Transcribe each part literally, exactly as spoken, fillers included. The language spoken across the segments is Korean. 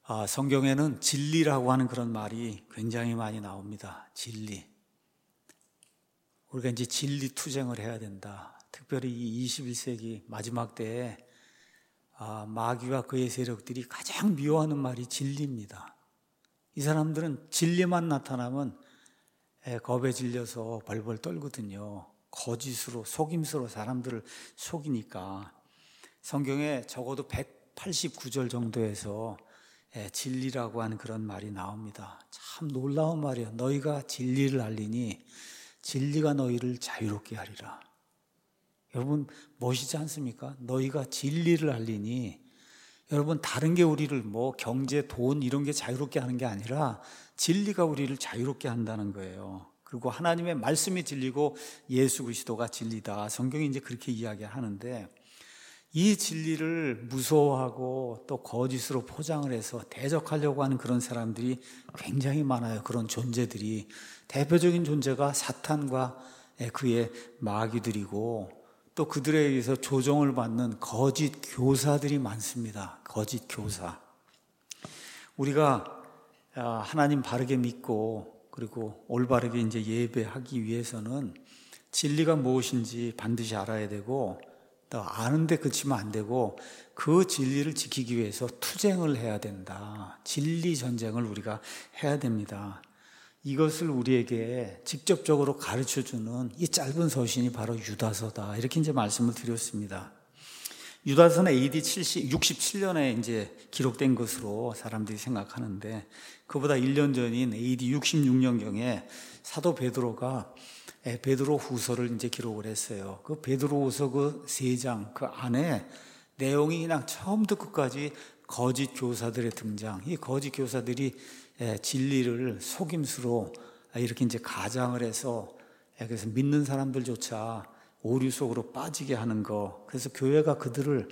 아, 성경에는 진리라고 하는 그런 말이 굉장히 많이 나옵니다. 진리. 우리가 이제 진리 투쟁을 해야 된다. 특별히 이 이십일 세기 마지막 때에 아, 마귀와 그의 세력들이 가장 미워하는 말이 진리입니다. 이 사람들은 진리만 나타나면 겁에 질려서 벌벌 떨거든요. 거짓으로, 속임수로 사람들을 속이니까. 성경에 적어도 백팔십구 절 정도에서 진리라고 하는 그런 말이 나옵니다. 참 놀라운 말이에요. 너희가 진리를 알리니 진리가 너희를 자유롭게 하리라. 여러분 멋있지 않습니까? 너희가 진리를 알리니, 여러분 다른 게 우리를 뭐 경제, 돈 이런 게 자유롭게 하는 게 아니라 진리가 우리를 자유롭게 한다는 거예요. 그리고 하나님의 말씀이 진리고 예수 그리스도가 진리다. 성경이 이제 그렇게 이야기하는데, 이 진리를 무서워하고 또 거짓으로 포장을 해서 대적하려고 하는 그런 사람들이 굉장히 많아요. 그런 존재들이. 대표적인 존재가 사탄과 그의 마귀들이고, 또 그들에 의해서 조종을 받는 거짓 교사들이 많습니다. 거짓 교사. 우리가 하나님 바르게 믿고 그리고 올바르게 이제 예배하기 위해서는 진리가 무엇인지 반드시 알아야 되고, 또 아는데 그치면 안 되고, 그 진리를 지키기 위해서 투쟁을 해야 된다. 진리 전쟁을 우리가 해야 됩니다. 이것을 우리에게 직접적으로 가르쳐주는 이 짧은 서신이 바로 유다서다. 이렇게 이제 말씀을 드렸습니다. 유다서는 에이디 육십칠 년에 이제 기록된 것으로 사람들이 생각하는데, 그보다 일 년 전인 에이디 육십육 년경에 사도 베드로가 베드로 후서를 이제 기록을 했어요. 그 베드로 후서 그 세 장 그 안에 내용이 그냥 처음부터 끝까지 거짓 교사들의 등장, 이 거짓 교사들이 진리를 속임수로 이렇게 이제 가장을 해서, 그래서 믿는 사람들조차 오류 속으로 빠지게 하는 거. 그래서 교회가 그들을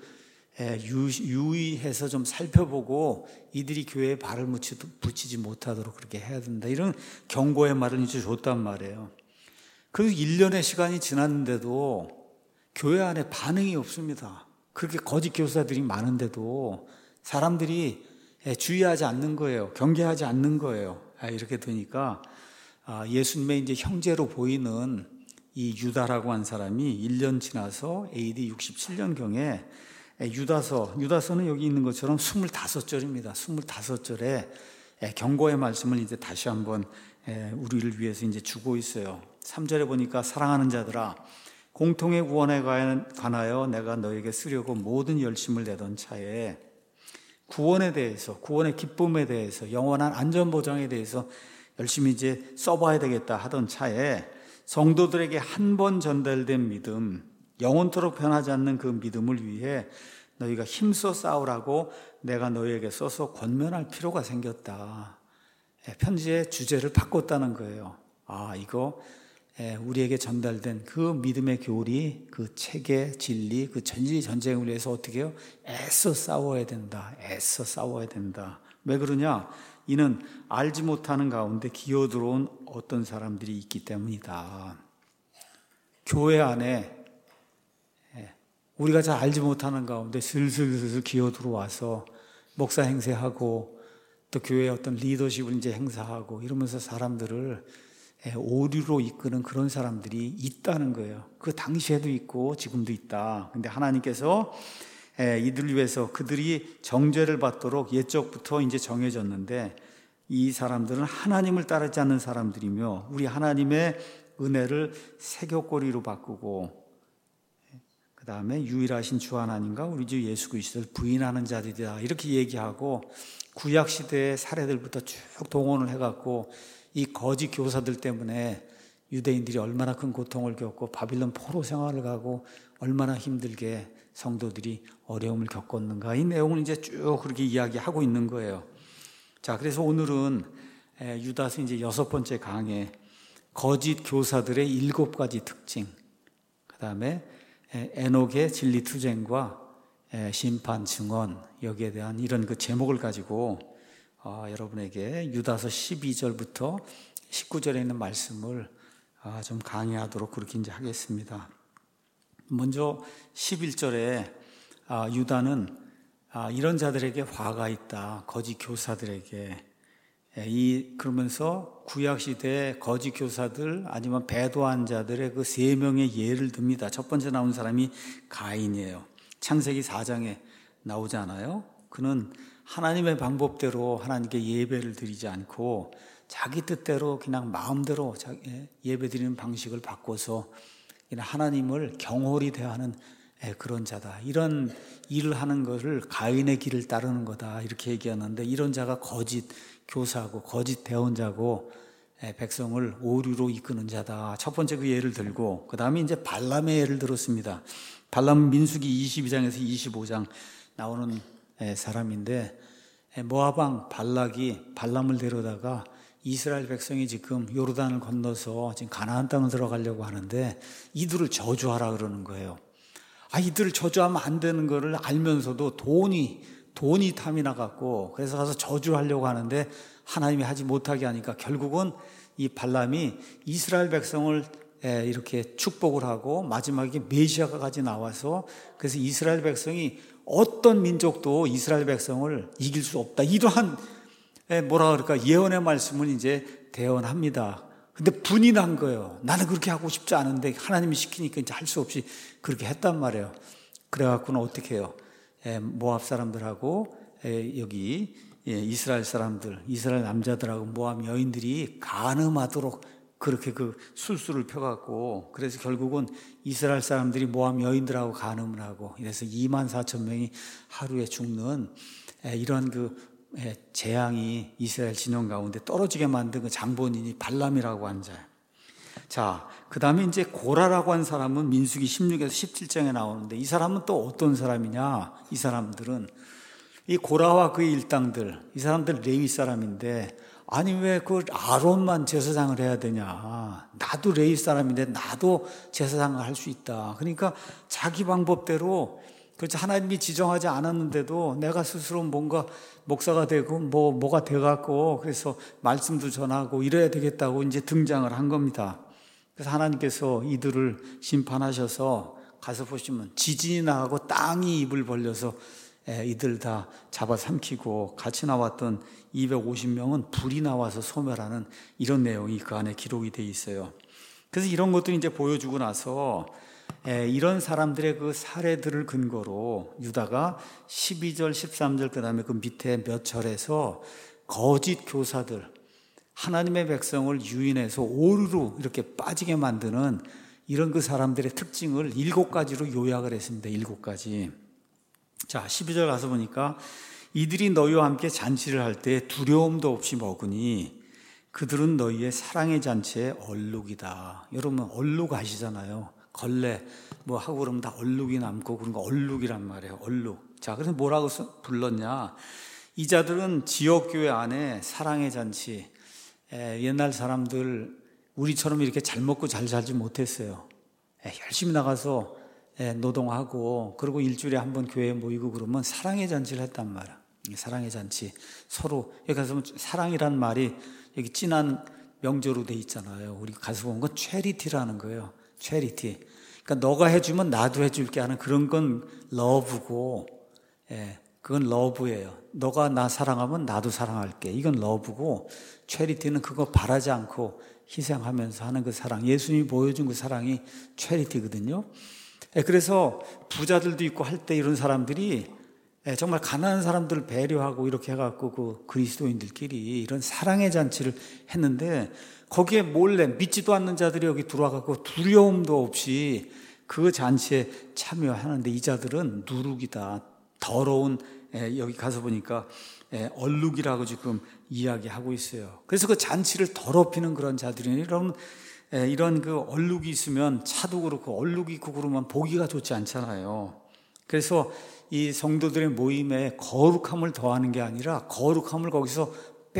유의해서 좀 살펴보고 이들이 교회에 발을 붙이지 못하도록 그렇게 해야 된다. 이런 경고의 말을 이제 줬단 말이에요. 그리고 일 년의 시간이 지났는데도 교회 안에 반응이 없습니다. 그렇게 거짓 교사들이 많은데도 사람들이 주의하지 않는 거예요. 경계하지 않는 거예요. 이렇게 되니까 예수님의 이제 형제로 보이는 이 유다라고 한 사람이 일 년 지나서 에이디 육십칠 년경에 유다서, 유다서는 여기 있는 것처럼 이십오 절입니다. 이십오 절에 경고의 말씀을 이제 다시 한번 우리를 위해서 이제 주고 있어요. 삼 절에 보니까 사랑하는 자들아, 공통의 구원에 관하여 내가 너에게 쓰려고 모든 열심을 내던 차에 구원에 대해서, 구원의 기쁨에 대해서, 영원한 안전보장에 대해서 열심히 이제 써봐야 되겠다 하던 차에 성도들에게 한 번 전달된 믿음, 영원토록 변하지 않는 그 믿음을 위해 너희가 힘써 싸우라고 내가 너희에게 써서 권면할 필요가 생겼다. 편지의 주제를 바꿨다는 거예요. 아, 이거 우리에게 전달된 그 믿음의 교리, 그 책의 진리, 그 진리 전쟁을 위해서 어떻게 해요? 애써 싸워야 된다. 애써 싸워야 된다. 왜 그러냐? 이는 알지 못하는 가운데 기어들어온 어떤 사람들이 있기 때문이다. 교회 안에 우리가 잘 알지 못하는 가운데 슬슬슬슬 기어들어와서 목사 행세하고 또 교회의 어떤 리더십을 이제 행사하고 이러면서 사람들을 오류로 이끄는 그런 사람들이 있다는 거예요. 그 당시에도 있고 지금도 있다. 근데 하나님께서 이들을 위해서 그들이 정죄를 받도록 옛적부터 이제 정해졌는데, 이 사람들은 하나님을 따르지 않는 사람들이며 우리 하나님의 은혜를 세교꼬리로 바꾸고, 그 다음에 유일하신 주 하나님과 우리 주 예수 그리스도를 부인하는 자들이다. 이렇게 얘기하고 구약시대의 사례들부터 쭉 동원을 해갖고 이 거짓 교사들 때문에 유대인들이 얼마나 큰 고통을 겪고 바빌론 포로 생활을 가고 얼마나 힘들게 성도들이 어려움을 겪었는가, 이 내용을 이제 쭉 그렇게 이야기하고 있는 거예요. 자, 그래서 오늘은 유다서 이제 여섯 번째 강의, 거짓 교사들의 일곱 가지 특징, 그 다음에 에녹의 진리 투쟁과 심판 증언, 여기에 대한 이런 그 제목을 가지고 어, 여러분에게 유다서 십이 절부터 십구 절에 있는 말씀을 어, 좀 강의하도록 그렇게 이제 하겠습니다. 먼저 십일 절에 어, 유다는 아, 이런 자들에게 화가 있다. 거짓 교사들에게. 이 그러면서 구약 시대 거짓 교사들 아니면 배도한 자들의 그 세 명의 예를 듭니다. 첫 번째 나온 사람이 가인이에요. 창세기 사 장에 나오잖아요. 그는 하나님의 방법대로 하나님께 예배를 드리지 않고 자기 뜻대로 그냥 마음대로 예배 드리는 방식을 바꿔서 하나님을 경홀히 대하는 그런 자다. 이런 일을 하는 것을 가인의 길을 따르는 거다. 이렇게 얘기하는데 이런 자가 거짓 교사고 거짓 대언자고 백성을 오류로 이끄는 자다. 첫 번째 그 예를 들고 그 다음에 이제 발람의 예를 들었습니다. 발람 민수기 이십이 장에서 이십오 장 나오는 사람인데 모압 왕 발락이 발람을 데려다가 이스라엘 백성이 지금 요르단을 건너서 지금 가나안 땅을 들어가려고 하는데 이들을 저주하라 그러는 거예요. 아, 이들을 저주하면 안 되는 거를 알면서도 돈이 돈이 탐이 나갖고 그래서 가서 저주하려고 하는데 하나님이 하지 못하게 하니까 결국은 이 발람이 이스라엘 백성을 이렇게 축복을 하고 마지막에 메시아가까지 나와서 그래서 이스라엘 백성이 어떤 민족도 이스라엘 백성을 이길 수 없다. 이러한 뭐라 그럴까 예언의 말씀을 이제 대언합니다. 근데 분이 난 거예요. 나는 그렇게 하고 싶지 않은데 하나님이 시키니까 이제 할 수 없이 그렇게 했단 말이에요. 그래갖고는 어떻게 해요? 모압 사람들하고 여기 이스라엘 사람들, 이스라엘 남자들하고 모압 여인들이 간음하도록 그렇게 그 술수를 펴갖고 그래서 결국은 이스라엘 사람들이 모압 여인들하고 간음을 하고 이래서 이만 사천 명이 하루에 죽는 이런 그 재앙이 이스라엘 진영 가운데 떨어지게 만든 그 장본인이 발람이라고 하는 자예요. 자, 그 다음에 이제 고라라고 한 사람은 민수기 십육에서 십칠 장에 나오는데 이 사람은 또 어떤 사람이냐? 이 사람들은 이 고라와 그의 일당들, 이 사람들 레위 사람인데 아니 왜 그 아론만 제사장을 해야 되냐? 나도 레위 사람인데 나도 제사장을 할 수 있다. 그러니까 자기 방법대로 그렇지 하나님이 지정하지 않았는데도 내가 스스로 뭔가 목사가 되고 뭐 뭐가 돼갖고 그래서 말씀도 전하고 이래야 되겠다고 이제 등장을 한 겁니다. 그래서 하나님께서 이들을 심판하셔서 가서 보시면 지진이 나고 땅이 입을 벌려서 이들 다 잡아 삼키고 같이 나왔던 이백오십 명은 불이 나와서 소멸하는 이런 내용이 그 안에 기록이 돼 있어요. 그래서 이런 것들이 이제 보여주고 나서 이런 사람들의 그 사례들을 근거로 유다가 십이 절, 십삼 절 그 다음에 그 밑에 몇 절에서 거짓 교사들 하나님의 백성을 유인해서 오류로 이렇게 빠지게 만드는 이런 그 사람들의 특징을 일곱 가지로 요약을 했습니다. 일곱 가지. 자, 십이 절 가서 보니까 이들이 너희와 함께 잔치를 할 때 두려움도 없이 먹으니 그들은 너희의 사랑의 잔치의 얼룩이다. 여러분 얼룩 아시잖아요. 걸레 뭐 하고 그러면 다 얼룩이 남고 그런 거 얼룩이란 말이에요. 얼룩. 자, 그래서 뭐라고 불렀냐? 이 자들은 지역교회 안에 사랑의 잔치. 에, 옛날 사람들 우리처럼 이렇게 잘 먹고 잘 살지 못했어요. 에, 열심히 나가서 에, 노동하고 그리고 일주일에 한 번 교회에 모이고 그러면 사랑의 잔치를 했단 말이야. 사랑의 잔치. 서로 여기 가서 사랑이란 말이 여기 진한 명조로 돼 있잖아요. 우리 가서 보면 건 체리티라는 거예요. 체리티. 그러니까 너가 해주면 나도 해줄게 하는 그런 건 러브고, 예, 그건 러브예요. 너가 나 사랑하면 나도 사랑할게. 이건 러브고, 체리티는 그거 바라지 않고 희생하면서 하는 그 사랑. 예수님이 보여준 그 사랑이 체리티거든요. 예, 그래서 부자들도 있고 할 때 이런 사람들이 예, 정말 가난한 사람들을 배려하고 이렇게 해갖고 그 그리스도인들끼리 이런 사랑의 잔치를 했는데 거기에 몰래 믿지도 않는 자들이 여기 들어와갖고 두려움도 없이 그 잔치에 참여하는데 이 자들은 누룩이다. 더러운 에, 여기 가서 보니까 에, 얼룩이라고 지금 이야기하고 있어요. 그래서 그 잔치를 더럽히는 그런 자들이 이런 에, 이런 그 얼룩이 있으면 차도 그렇고 얼룩이 있고 그러면 보기가 좋지 않잖아요. 그래서 이 성도들의 모임에 거룩함을 더하는 게 아니라 거룩함을 거기서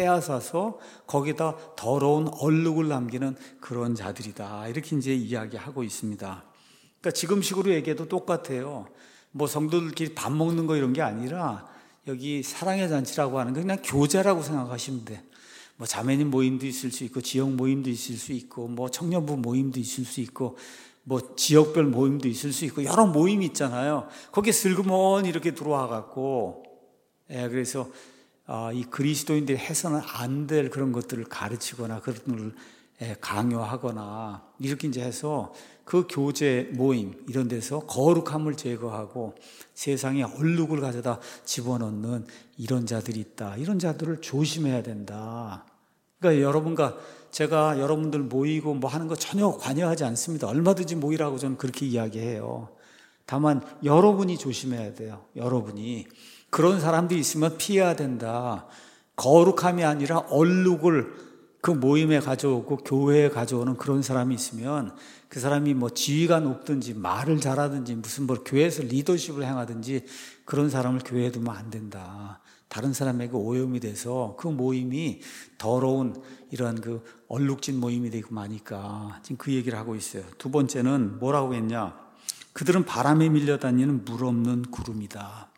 빼앗아서 거기다 더러운 얼룩을 남기는 그런 자들이다. 이렇게 이제 이야기하고 있습니다. 그러니까 지금식으로 얘기해도 똑같아요. 뭐 성도들끼리 밥 먹는 거 이런 게 아니라 여기 사랑의 잔치라고 하는 건 그냥 교제라고 생각하시면 돼. 뭐 자매님 모임도 있을 수 있고 지역 모임도 있을 수 있고 뭐 청년부 모임도 있을 수 있고 뭐 지역별 모임도 있을 수 있고 여러 모임이 있잖아요. 거기에 슬그머니 이렇게 들어와 갖고 예, 그래서 아, 이 그리스도인들이 해서는 안 될 그런 것들을 가르치거나 그런 걸 예, 강요하거나 이렇게 이제 해서 그 교제 모임 이런 데서 거룩함을 제거하고 세상에 얼룩을 가져다 집어넣는 이런 자들이 있다. 이런 자들을 조심해야 된다. 그러니까 여러분과 제가 여러분들 모이고 뭐 하는 거 전혀 관여하지 않습니다. 얼마든지 모이라고 저는 그렇게 이야기해요. 다만 여러분이 조심해야 돼요. 여러분이. 그런 사람들이 있으면 피해야 된다. 거룩함이 아니라 얼룩을 그 모임에 가져오고 교회에 가져오는 그런 사람이 있으면 그 사람이 뭐 지위가 높든지 말을 잘하든지 무슨 뭐 교회에서 리더십을 행하든지 그런 사람을 교회에 두면 안 된다. 다른 사람에게 오염이 돼서 그 모임이 더러운 이러한 그 얼룩진 모임이 되고 마니까 지금 그 얘기를 하고 있어요. 두 번째는 뭐라고 했냐? 그들은 바람에 밀려다니는 물 없는 구름이다.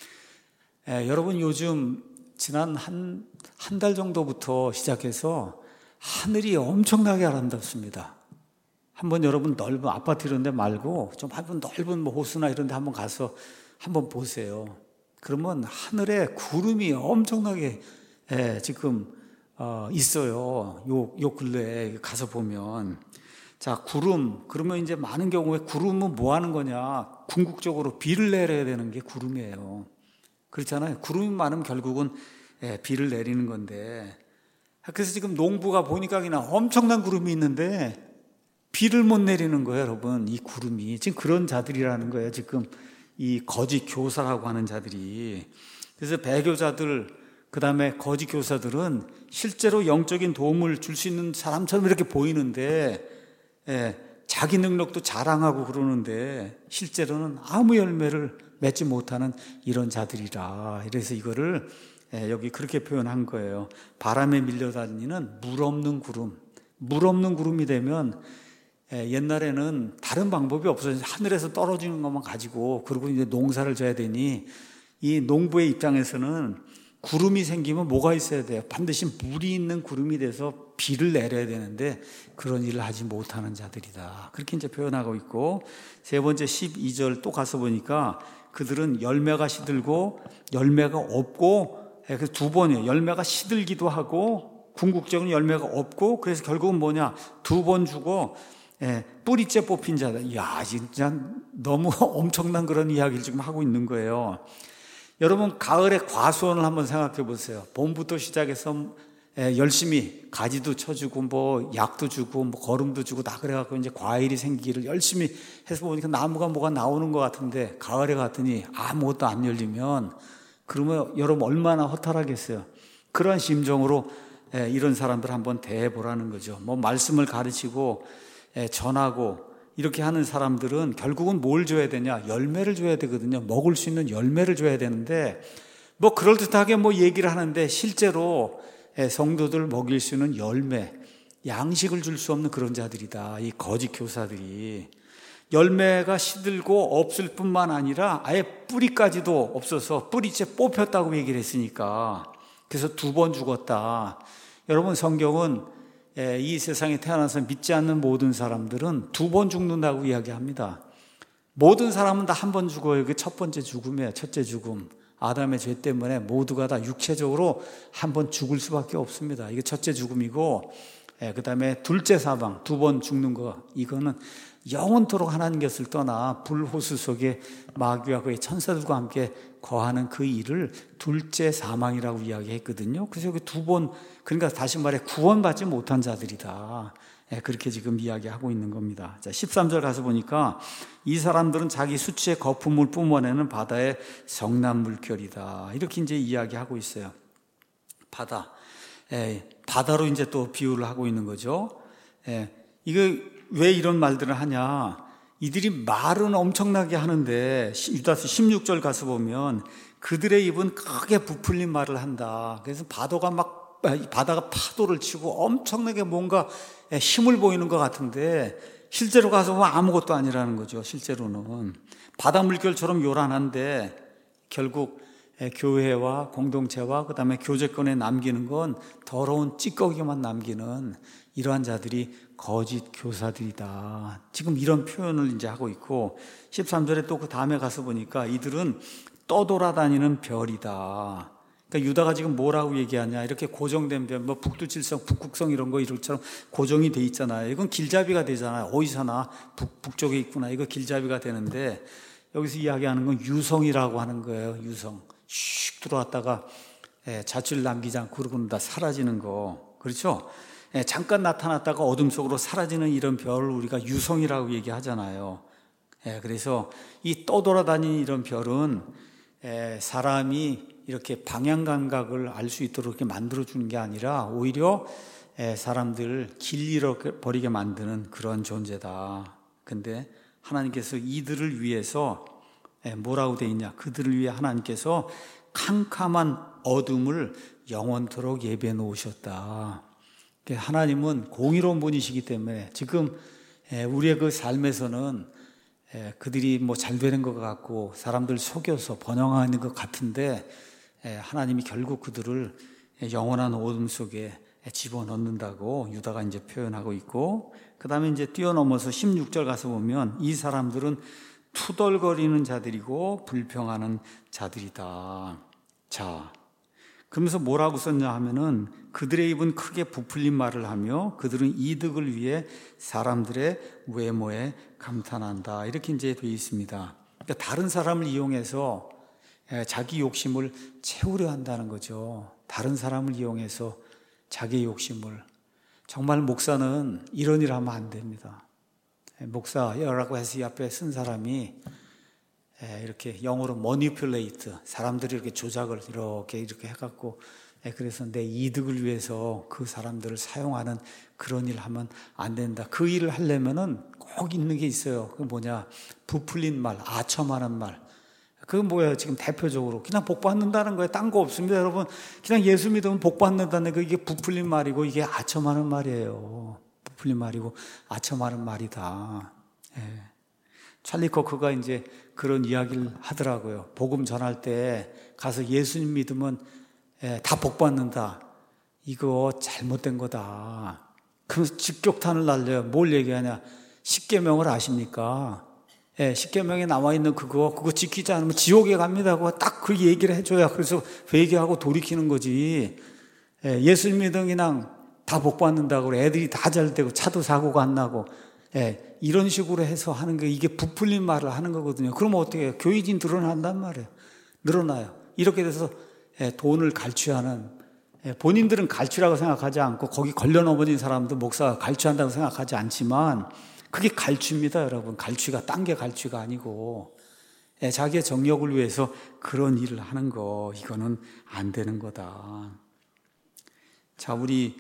에, 여러분 요즘 지난 한 한 달 정도부터 시작해서 하늘이 엄청나게 아름답습니다. 한번 여러분 넓은 아파트 이런 데 말고 좀 한번 넓은 뭐 호수나 이런 데 한번 가서 한번 보세요. 그러면 하늘에 구름이 엄청나게 예, 지금 어, 있어요. 요, 요 근래에 가서 보면. 자, 구름. 그러면 이제 많은 경우에 구름은 뭐 하는 거냐? 궁극적으로 비를 내려야 되는 게 구름이에요. 그렇잖아요. 구름이 많으면 결국은 예, 비를 내리는 건데. 그래서 지금 농부가 보니까 그냥 엄청난 구름이 있는데 비를 못 내리는 거예요, 여러분. 이 구름이. 지금 그런 자들이라는 거예요. 지금 이 거짓 교사라고 하는 자들이. 그래서 배교자들, 그 다음에 거짓 교사들은 실제로 영적인 도움을 줄 수 있는 사람처럼 이렇게 보이는데, 예, 자기 능력도 자랑하고 그러는데, 실제로는 아무 열매를 맺지 못하는 이런 자들이라. 그래서 이거를 예, 여기 그렇게 표현한 거예요. 바람에 밀려다니는 물 없는 구름. 물 없는 구름이 되면 예, 옛날에는 다른 방법이 없어요. 하늘에서 떨어지는 것만 가지고 그리고 이제 농사를 져야 되니 이 농부의 입장에서는 구름이 생기면 뭐가 있어야 돼요? 반드시 물이 있는 구름이 돼서 비를 내려야 되는데 그런 일을 하지 못하는 자들이다. 그렇게 이제 표현하고 있고 세 번째 십이 절 또 가서 보니까 그들은 열매가 시들고 열매가 없고 그래서 두 번이에요. 열매가 시들기도 하고 궁극적인 열매가 없고 그래서 결국은 뭐냐? 두 번 주고 예, 뿌리째 뽑힌 자다. 이야, 진짜 너무 엄청난 그런 이야기를 지금 하고 있는 거예요. 여러분, 가을에 과수원을 한번 생각해 보세요. 봄부터 시작해서 예, 열심히 가지도 쳐주고, 뭐, 약도 주고, 뭐, 거름도 주고, 다 그래갖고 이제 과일이 생기기를 열심히 해서 보니까 나무가 뭐가 나오는 것 같은데, 가을에 갔더니 아무것도 안 열리면, 그러면 여러분 얼마나 허탈하겠어요. 그런 심정으로 예, 이런 사람들 한번 대해보라는 거죠. 뭐, 말씀을 가르치고, 예, 전하고 이렇게 하는 사람들은 결국은 뭘 줘야 되냐? 열매를 줘야 되거든요. 먹을 수 있는 열매를 줘야 되는데 뭐 그럴듯하게 뭐 얘기를 하는데 실제로 예, 성도들 먹일 수 있는 열매, 양식을 줄 수 없는 그런 자들이다. 이 거짓 교사들이. 열매가 시들고 없을 뿐만 아니라 아예 뿌리까지도 없어서 뿌리째 뽑혔다고 얘기를 했으니까 그래서 두 번 죽었다. 여러분 성경은 이 세상에 태어나서 믿지 않는 모든 사람들은 두 번 죽는다고 이야기합니다. 모든 사람은 다 한 번 죽어요. 그 첫 번째 죽음이에요. 첫째 죽음. 아담의 죄 때문에 모두가 다 육체적으로 한 번 죽을 수밖에 없습니다. 이게 첫째 죽음이고 그 다음에 둘째 사망, 두 번 죽는 거. 이거는 영원토록 하나님 곁을 떠나 불호수 속에 마귀와 그의 천사들과 함께 거하는 그 일을 둘째 사망이라고 이야기했거든요. 그래서 여기 두 번, 그러니까 다시 말해 구원받지 못한 자들이다. 그렇게 지금 이야기하고 있는 겁니다. 자, 십삼 절 가서 보니까 이 사람들은 자기 수치의 거품을 뿜어내는 바다의 성난 물결이다. 이렇게 이제 이야기하고 있어요. 바다. 에, 바다로 이제 또 비유를 하고 있는 거죠. 에, 이거 왜 이런 말들을 하냐? 이들이 말은 엄청나게 하는데 유다서 십육 절 가서 보면 그들의 입은 크게 부풀린 말을 한다. 그래서 바다가 막 바다가 파도를 치고 엄청나게 뭔가 힘을 보이는 것 같은데 실제로 가서 보면 아무것도 아니라는 거죠. 실제로는 바다 물결처럼 요란한데 결국 교회와 공동체와 그다음에 교제권에 남기는 건 더러운 찌꺼기만 남기는 이러한 자들이 거짓 교사들이다. 지금 이런 표현을 이제 하고 있고, 십삼 절에 또 그 다음에 가서 보니까 이들은 떠돌아다니는 별이다. 그러니까 유다가 지금 뭐라고 얘기하냐, 이렇게 고정된 별, 뭐 북두칠성, 북극성 이런 거 이런처럼 고정이 돼 있잖아요. 이건 길잡이가 되잖아요. 어디서나 북, 북쪽에 있구나, 이거 길잡이가 되는데, 여기서 이야기하는 건 유성이라고 하는 거예요. 유성. 슉 들어왔다가 예, 자취를 남기지 않고 그러고는 다 사라지는 거, 그렇죠? 예, 잠깐 나타났다가 어둠 속으로 사라지는 이런 별을 우리가 유성이라고 얘기하잖아요. 예, 그래서 이 떠돌아다니는 이런 별은 예, 사람이 이렇게 방향 감각을 알 수 있도록 이렇게 만들어주는 게 아니라 오히려 예, 사람들을 길 잃어버리게 만드는 그런 존재다. 근데 하나님께서 이들을 위해서 예, 뭐라고 돼 있냐, 그들을 위해 하나님께서 캄캄한 어둠을 영원토록 예비해 놓으셨다. 하나님은 공의로운 분이시기 때문에 지금 우리의 그 삶에서는 그들이 뭐 잘 되는 것 같고 사람들 속여서 번영하는 것 같은데, 하나님이 결국 그들을 영원한 어둠 속에 집어넣는다고 유다가 이제 표현하고 있고, 그 다음에 이제 뛰어넘어서 십육 절 가서 보면 이 사람들은 투덜거리는 자들이고 불평하는 자들이다. 자, 그러면서 뭐라고 썼냐 하면은 그들의 입은 크게 부풀린 말을 하며 그들은 이득을 위해 사람들의 외모에 감탄한다. 이렇게 이제 되어 있습니다. 그러니까 다른 사람을 이용해서 자기 욕심을 채우려 한다는 거죠. 다른 사람을 이용해서 자기 욕심을. 정말 목사는 이런 일 하면 안 됩니다. 목사라고 해서 이 앞에 쓴 사람이 이렇게 영어로 manipulate, 사람들이 이렇게 조작을 이렇게 이렇게 해갖고, 그래서 내 이득을 위해서 그 사람들을 사용하는 그런 일을 하면 안 된다. 그 일을 하려면은 꼭 있는 게 있어요. 그 뭐냐, 부풀린 말, 아첨하는 말. 그건 뭐예요? 지금 대표적으로 그냥 복 받는다는 거예요. 딴 거 없습니다, 여러분. 그냥 예수 믿으면 복 받는다는 거, 이게 부풀린 말이고 이게 아첨하는 말이에요. 부풀린 말이고 아첨하는 말이다. 예. 찰리 코크가 이제 그런 이야기를 하더라고요. 복음 전할 때 가서 예수님 믿으면 예, 다 복 받는다. 이거 잘못된 거다. 그러면서 직격탄을 날려요. 뭘 얘기하냐? 십계명을 아십니까? 예, 십계명에 나와 있는 그거 그거 지키지 않으면 지옥에 갑니다. 그거 딱 그 얘기를 해줘야 그래서 회개하고 돌이키는 거지. 예, 예수님 믿으면 그냥 다 복 받는다고 애들이 다 잘 되고 차도 사고가 안 나고, 예, 이런 식으로 해서 하는 게 이게 부풀린 말을 하는 거거든요. 그러면 어떻게 해요? 교인이 늘어난단 말이에요. 늘어나요. 이렇게 돼서 예, 돈을 갈취하는, 예, 본인들은 갈취라고 생각하지 않고 거기 걸려넘어진 사람도 목사가 갈취한다고 생각하지 않지만 그게 갈취입니다, 여러분. 갈취가 딴 게 갈취가 아니고, 예, 자기의 정력을 위해서 그런 일을 하는 거, 이거는 안 되는 거다. 자, 우리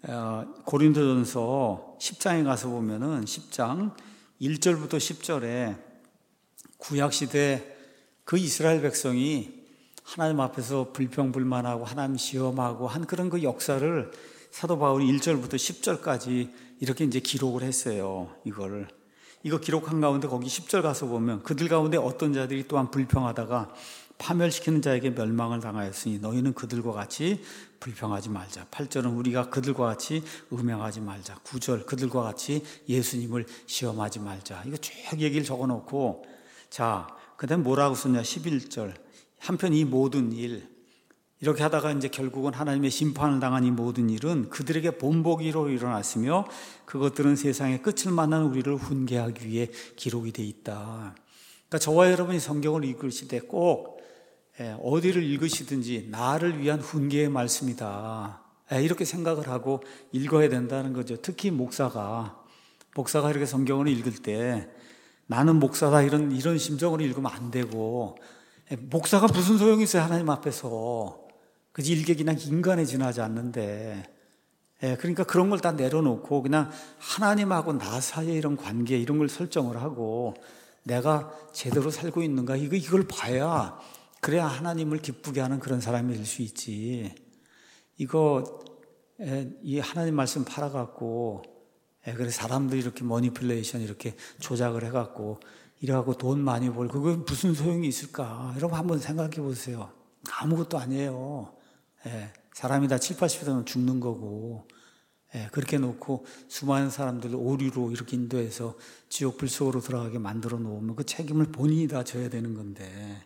고린도전서 십 장에 가서 보면은 십 장 일 절부터 십 절에 구약시대 그 이스라엘 백성이 하나님 앞에서 불평불만하고 하나님 시험하고 한 그런 그 역사를 사도 바울이 일 절부터 십 절까지 이렇게 이제 기록을 했어요. 이거를. 이거 기록한 가운데 거기 십 절 가서 보면 그들 가운데 어떤 자들이 또한 불평하다가 파멸시키는 자에게 멸망을 당하였으니 너희는 그들과 같이 불평하지 말자. 팔 절은 우리가 그들과 같이 음행하지 말자. 구 절 그들과 같이 예수님을 시험하지 말자. 이거 쭉 얘기를 적어놓고, 자, 그 다음에 뭐라고 썼냐? 십일 절 한편 이 모든 일, 이렇게 하다가 이제 결국은 하나님의 심판을 당한 이 모든 일은 그들에게 본보기로 일어났으며 그것들은 세상의 끝을 만난 우리를 훈계하기 위해 기록이 돼 있다. 그러니까 저와 여러분이 성경을 읽으실 때 꼭 어디를 읽으시든지 나를 위한 훈계의 말씀이다, 이렇게 생각을 하고 읽어야 된다는 거죠. 특히 목사가 목사가 이렇게 성경을 읽을 때 나는 목사다 이런 이런 심정으로 읽으면 안 되고, 목사가 무슨 소용이 있어요, 하나님 앞에서. 그지, 일개 그냥 인간에 지나지 않는데. 예, 그러니까 그런 걸 다 내려놓고 그냥 하나님하고 나 사이에 이런 관계, 이런 걸 설정을 하고 내가 제대로 살고 있는가, 이거, 이걸 봐야, 그래야 하나님을 기쁘게 하는 그런 사람이 될 수 있지. 이거, 예, 이 하나님 말씀 팔아갖고, 예, 그래서 사람들이 이렇게 머니플레이션 이렇게 조작을 해갖고, 이래갖고 돈 많이 벌고, 그게 무슨 소용이 있을까? 여러분 한번 생각해 보세요. 아무것도 아니에요. 예, 사람이 다 칠, 팔십 세 되면 죽는 거고, 예, 그렇게 놓고 수많은 사람들 오류로 이렇게 인도해서 지옥 불 속으로 들어가게 만들어 놓으면 그 책임을 본인이 다 져야 되는 건데,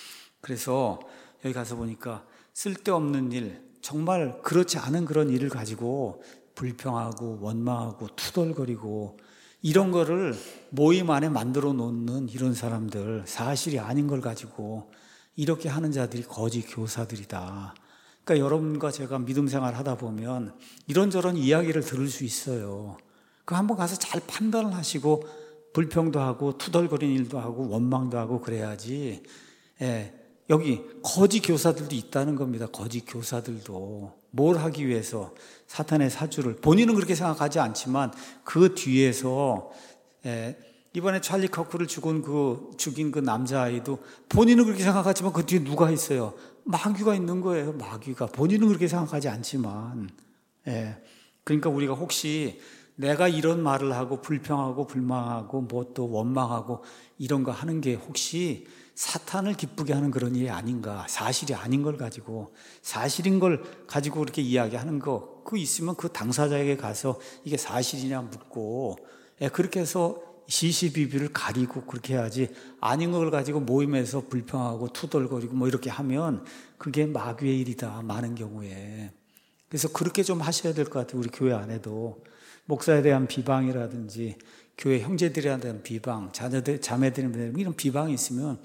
그래서 여기 가서 보니까 쓸데없는 일, 정말 그렇지 않은 그런 일을 가지고 불평하고 원망하고 투덜거리고 이런 거를 모임 안에 만들어 놓는 이런 사람들, 사실이 아닌 걸 가지고 이렇게 하는 자들이 거짓 교사들이다. 그러니까 여러분과 제가 믿음 생활 하다 보면 이런저런 이야기를 들을 수 있어요. 그 한번 가서 잘 판단을 하시고 불평도 하고 투덜거리는 일도 하고 원망도 하고 그래야지. 예, 여기 거짓 교사들도 있다는 겁니다. 거짓 교사들도 뭘 하기 위해서 사탄의 사주를, 본인은 그렇게 생각하지 않지만 그 뒤에서, 예, 이번에 찰리 커크를 죽은 그 죽인 그 남자아이도 본인은 그렇게 생각하지만 그 뒤에 누가 있어요? 마귀가 있는 거예요. 마귀가. 본인은 그렇게 생각하지 않지만. 예. 그러니까 우리가 혹시 내가 이런 말을 하고 불평하고 불망하고 뭐 또 원망하고 이런 거 하는 게 혹시 사탄을 기쁘게 하는 그런 일이 아닌가, 사실이 아닌 걸 가지고, 사실인 걸 가지고 그렇게 이야기하는 거, 그거 있으면 그 당사자에게 가서 이게 사실이냐 묻고, 예, 그렇게 해서 시시비비를 가리고 그렇게 해야지, 아닌 걸 가지고 모임에서 불평하고 투덜거리고 뭐 이렇게 하면 그게 마귀의 일이다, 많은 경우에. 그래서 그렇게 좀 하셔야 될 것 같아요. 우리 교회 안에도 목사에 대한 비방이라든지 교회 형제들에 대한 비방, 자녀들, 자매들에 대한 이런 비방이 있으면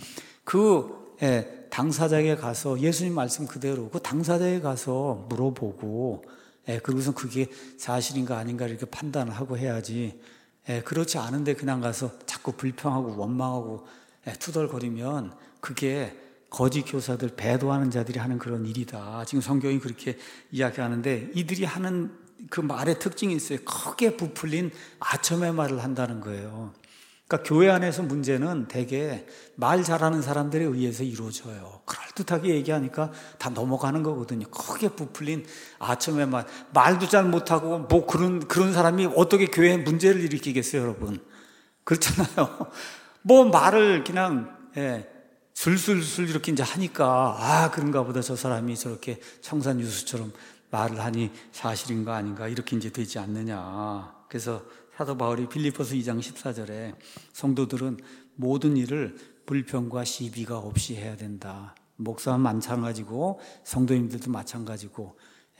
그, 예, 당사자에게 가서 예수님 말씀 그대로 그 당사자에게 가서 물어보고, 예, 그리고서 그게 사실인가 아닌가 이렇게 판단을 하고 해야지. 예, 그렇지 않은데 그냥 가서 자꾸 불평하고 원망하고, 예, 투덜거리면 그게 거짓 교사들, 배도하는 자들이 하는 그런 일이다. 지금 성경이 그렇게 이야기하는데 이들이 하는 그 말의 특징이 있어요. 크게 부풀린 아첨의 말을 한다는 거예요. 그러니까 교회 안에서 문제는 대개 말 잘하는 사람들에 의해서 이루어져요. 그럴듯하게 얘기하니까 다 넘어가는 거거든요. 크게 부풀린 아첨의 말. 말도 잘 못하고 뭐 그런, 그런 사람이 어떻게 교회에 문제를 일으키겠어요, 여러분? 그렇잖아요. 뭐 말을 그냥, 예, 술술술 이렇게 이제 하니까, 아, 그런가 보다 저 사람이 저렇게 청산유수처럼 말을 하니 사실인가 아닌가 이렇게 이제 되지 않느냐. 그래서 사도 바울이 빌립보서 이 장 십사 절에 성도들은 모든 일을 불평과 시비가 없이 해야 된다. 목사는 마찬가지고 성도님들도 마찬가지고,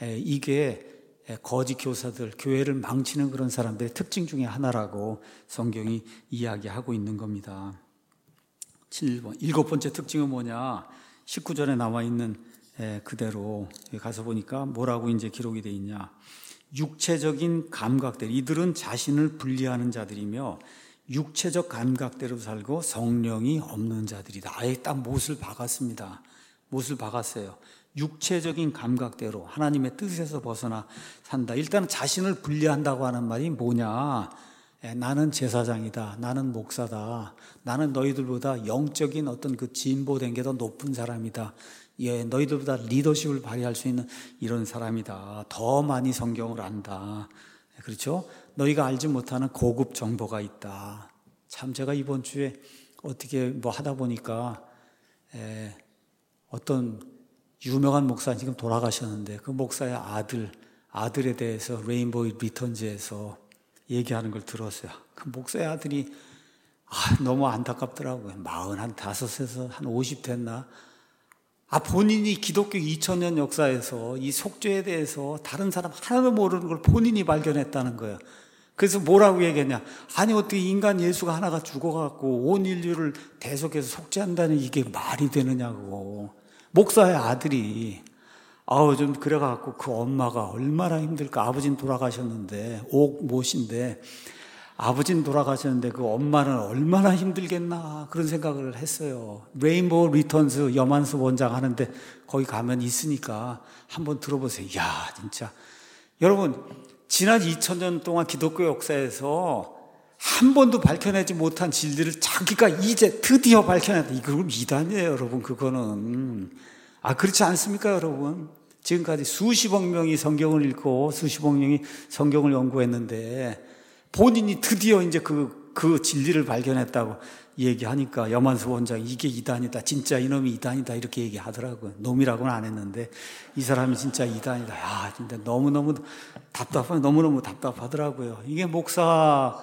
이게 거짓 교사들, 교회를 망치는 그런 사람들의 특징 중에 하나라고 성경이 이야기하고 있는 겁니다. 칠 번. 일곱 번째 특징은 뭐냐? 십구 절에 나와 있는 그대로 가서 보니까 뭐라고 이제 기록이 되어 있냐? 육체적인 감각들, 이들은 자신을 분리하는 자들이며 육체적 감각대로 살고 성령이 없는 자들이다. 아예 딱 못을 박았습니다. 못을 박았어요. 육체적인 감각대로 하나님의 뜻에서 벗어나 산다. 일단 자신을 분리한다고 하는 말이 뭐냐? 에, 나는 제사장이다. 나는 목사다. 나는 너희들보다 영적인 어떤 그 진보된 게 더 높은 사람이다. 예, 너희들보다 리더십을 발휘할 수 있는 이런 사람이다. 더 많이 성경을 안다. 그렇죠? 너희가 알지 못하는 고급 정보가 있다. 참 제가 이번 주에 어떻게 뭐 하다 보니까 에, 어떤 유명한 목사 지금 돌아가셨는데 그 목사의 아들, 아들에 대해서 레인보우 리턴즈에서 얘기하는 걸 들었어요. 그 목사의 아들이 아, 너무 안타깝더라고요. 마흔 한 다섯에서 한 오십 됐나? 아, 본인이 기독교 이천 년 역사에서 이 속죄에 대해서 다른 사람 하나도 모르는 걸 본인이 발견했다는 거예요. 그래서 뭐라고 얘기했냐? 아니, 어떻게 인간 예수가 하나가 죽어갖고 온 인류를 대속해서 속죄한다는 이게 말이 되느냐고. 목사의 아들이, 아우, 좀 그래갖고 그 엄마가 얼마나 힘들까. 아버지는 돌아가셨는데, 옥 못인데, 아버지는 돌아가셨는데 그 엄마는 얼마나 힘들겠나 그런 생각을 했어요. 레인보우 리턴즈 여만수 원장 하는데 거기 가면 있으니까 한번 들어보세요. 이야, 진짜 여러분, 지난 이천 년 동안 기독교 역사에서 한 번도 밝혀내지 못한 진리를 자기가 이제 드디어 밝혀냈다. 이거 이단이에요, 여러분. 그거는 아, 그렇지 않습니까, 여러분? 지금까지 수십억 명이 성경을 읽고 수십억 명이 성경을 연구했는데 본인이 드디어 이제 그 그 진리를 발견했다고 얘기하니까 여만수 원장이 이게 이단이다, 진짜 이놈이 이단이다 이렇게 얘기하더라고요. 놈이라고는 안 했는데 이 사람이 진짜 이단이다. 야, 진짜 너무너무 답답하, 너무너무 답답하더라고요. 이게 목사,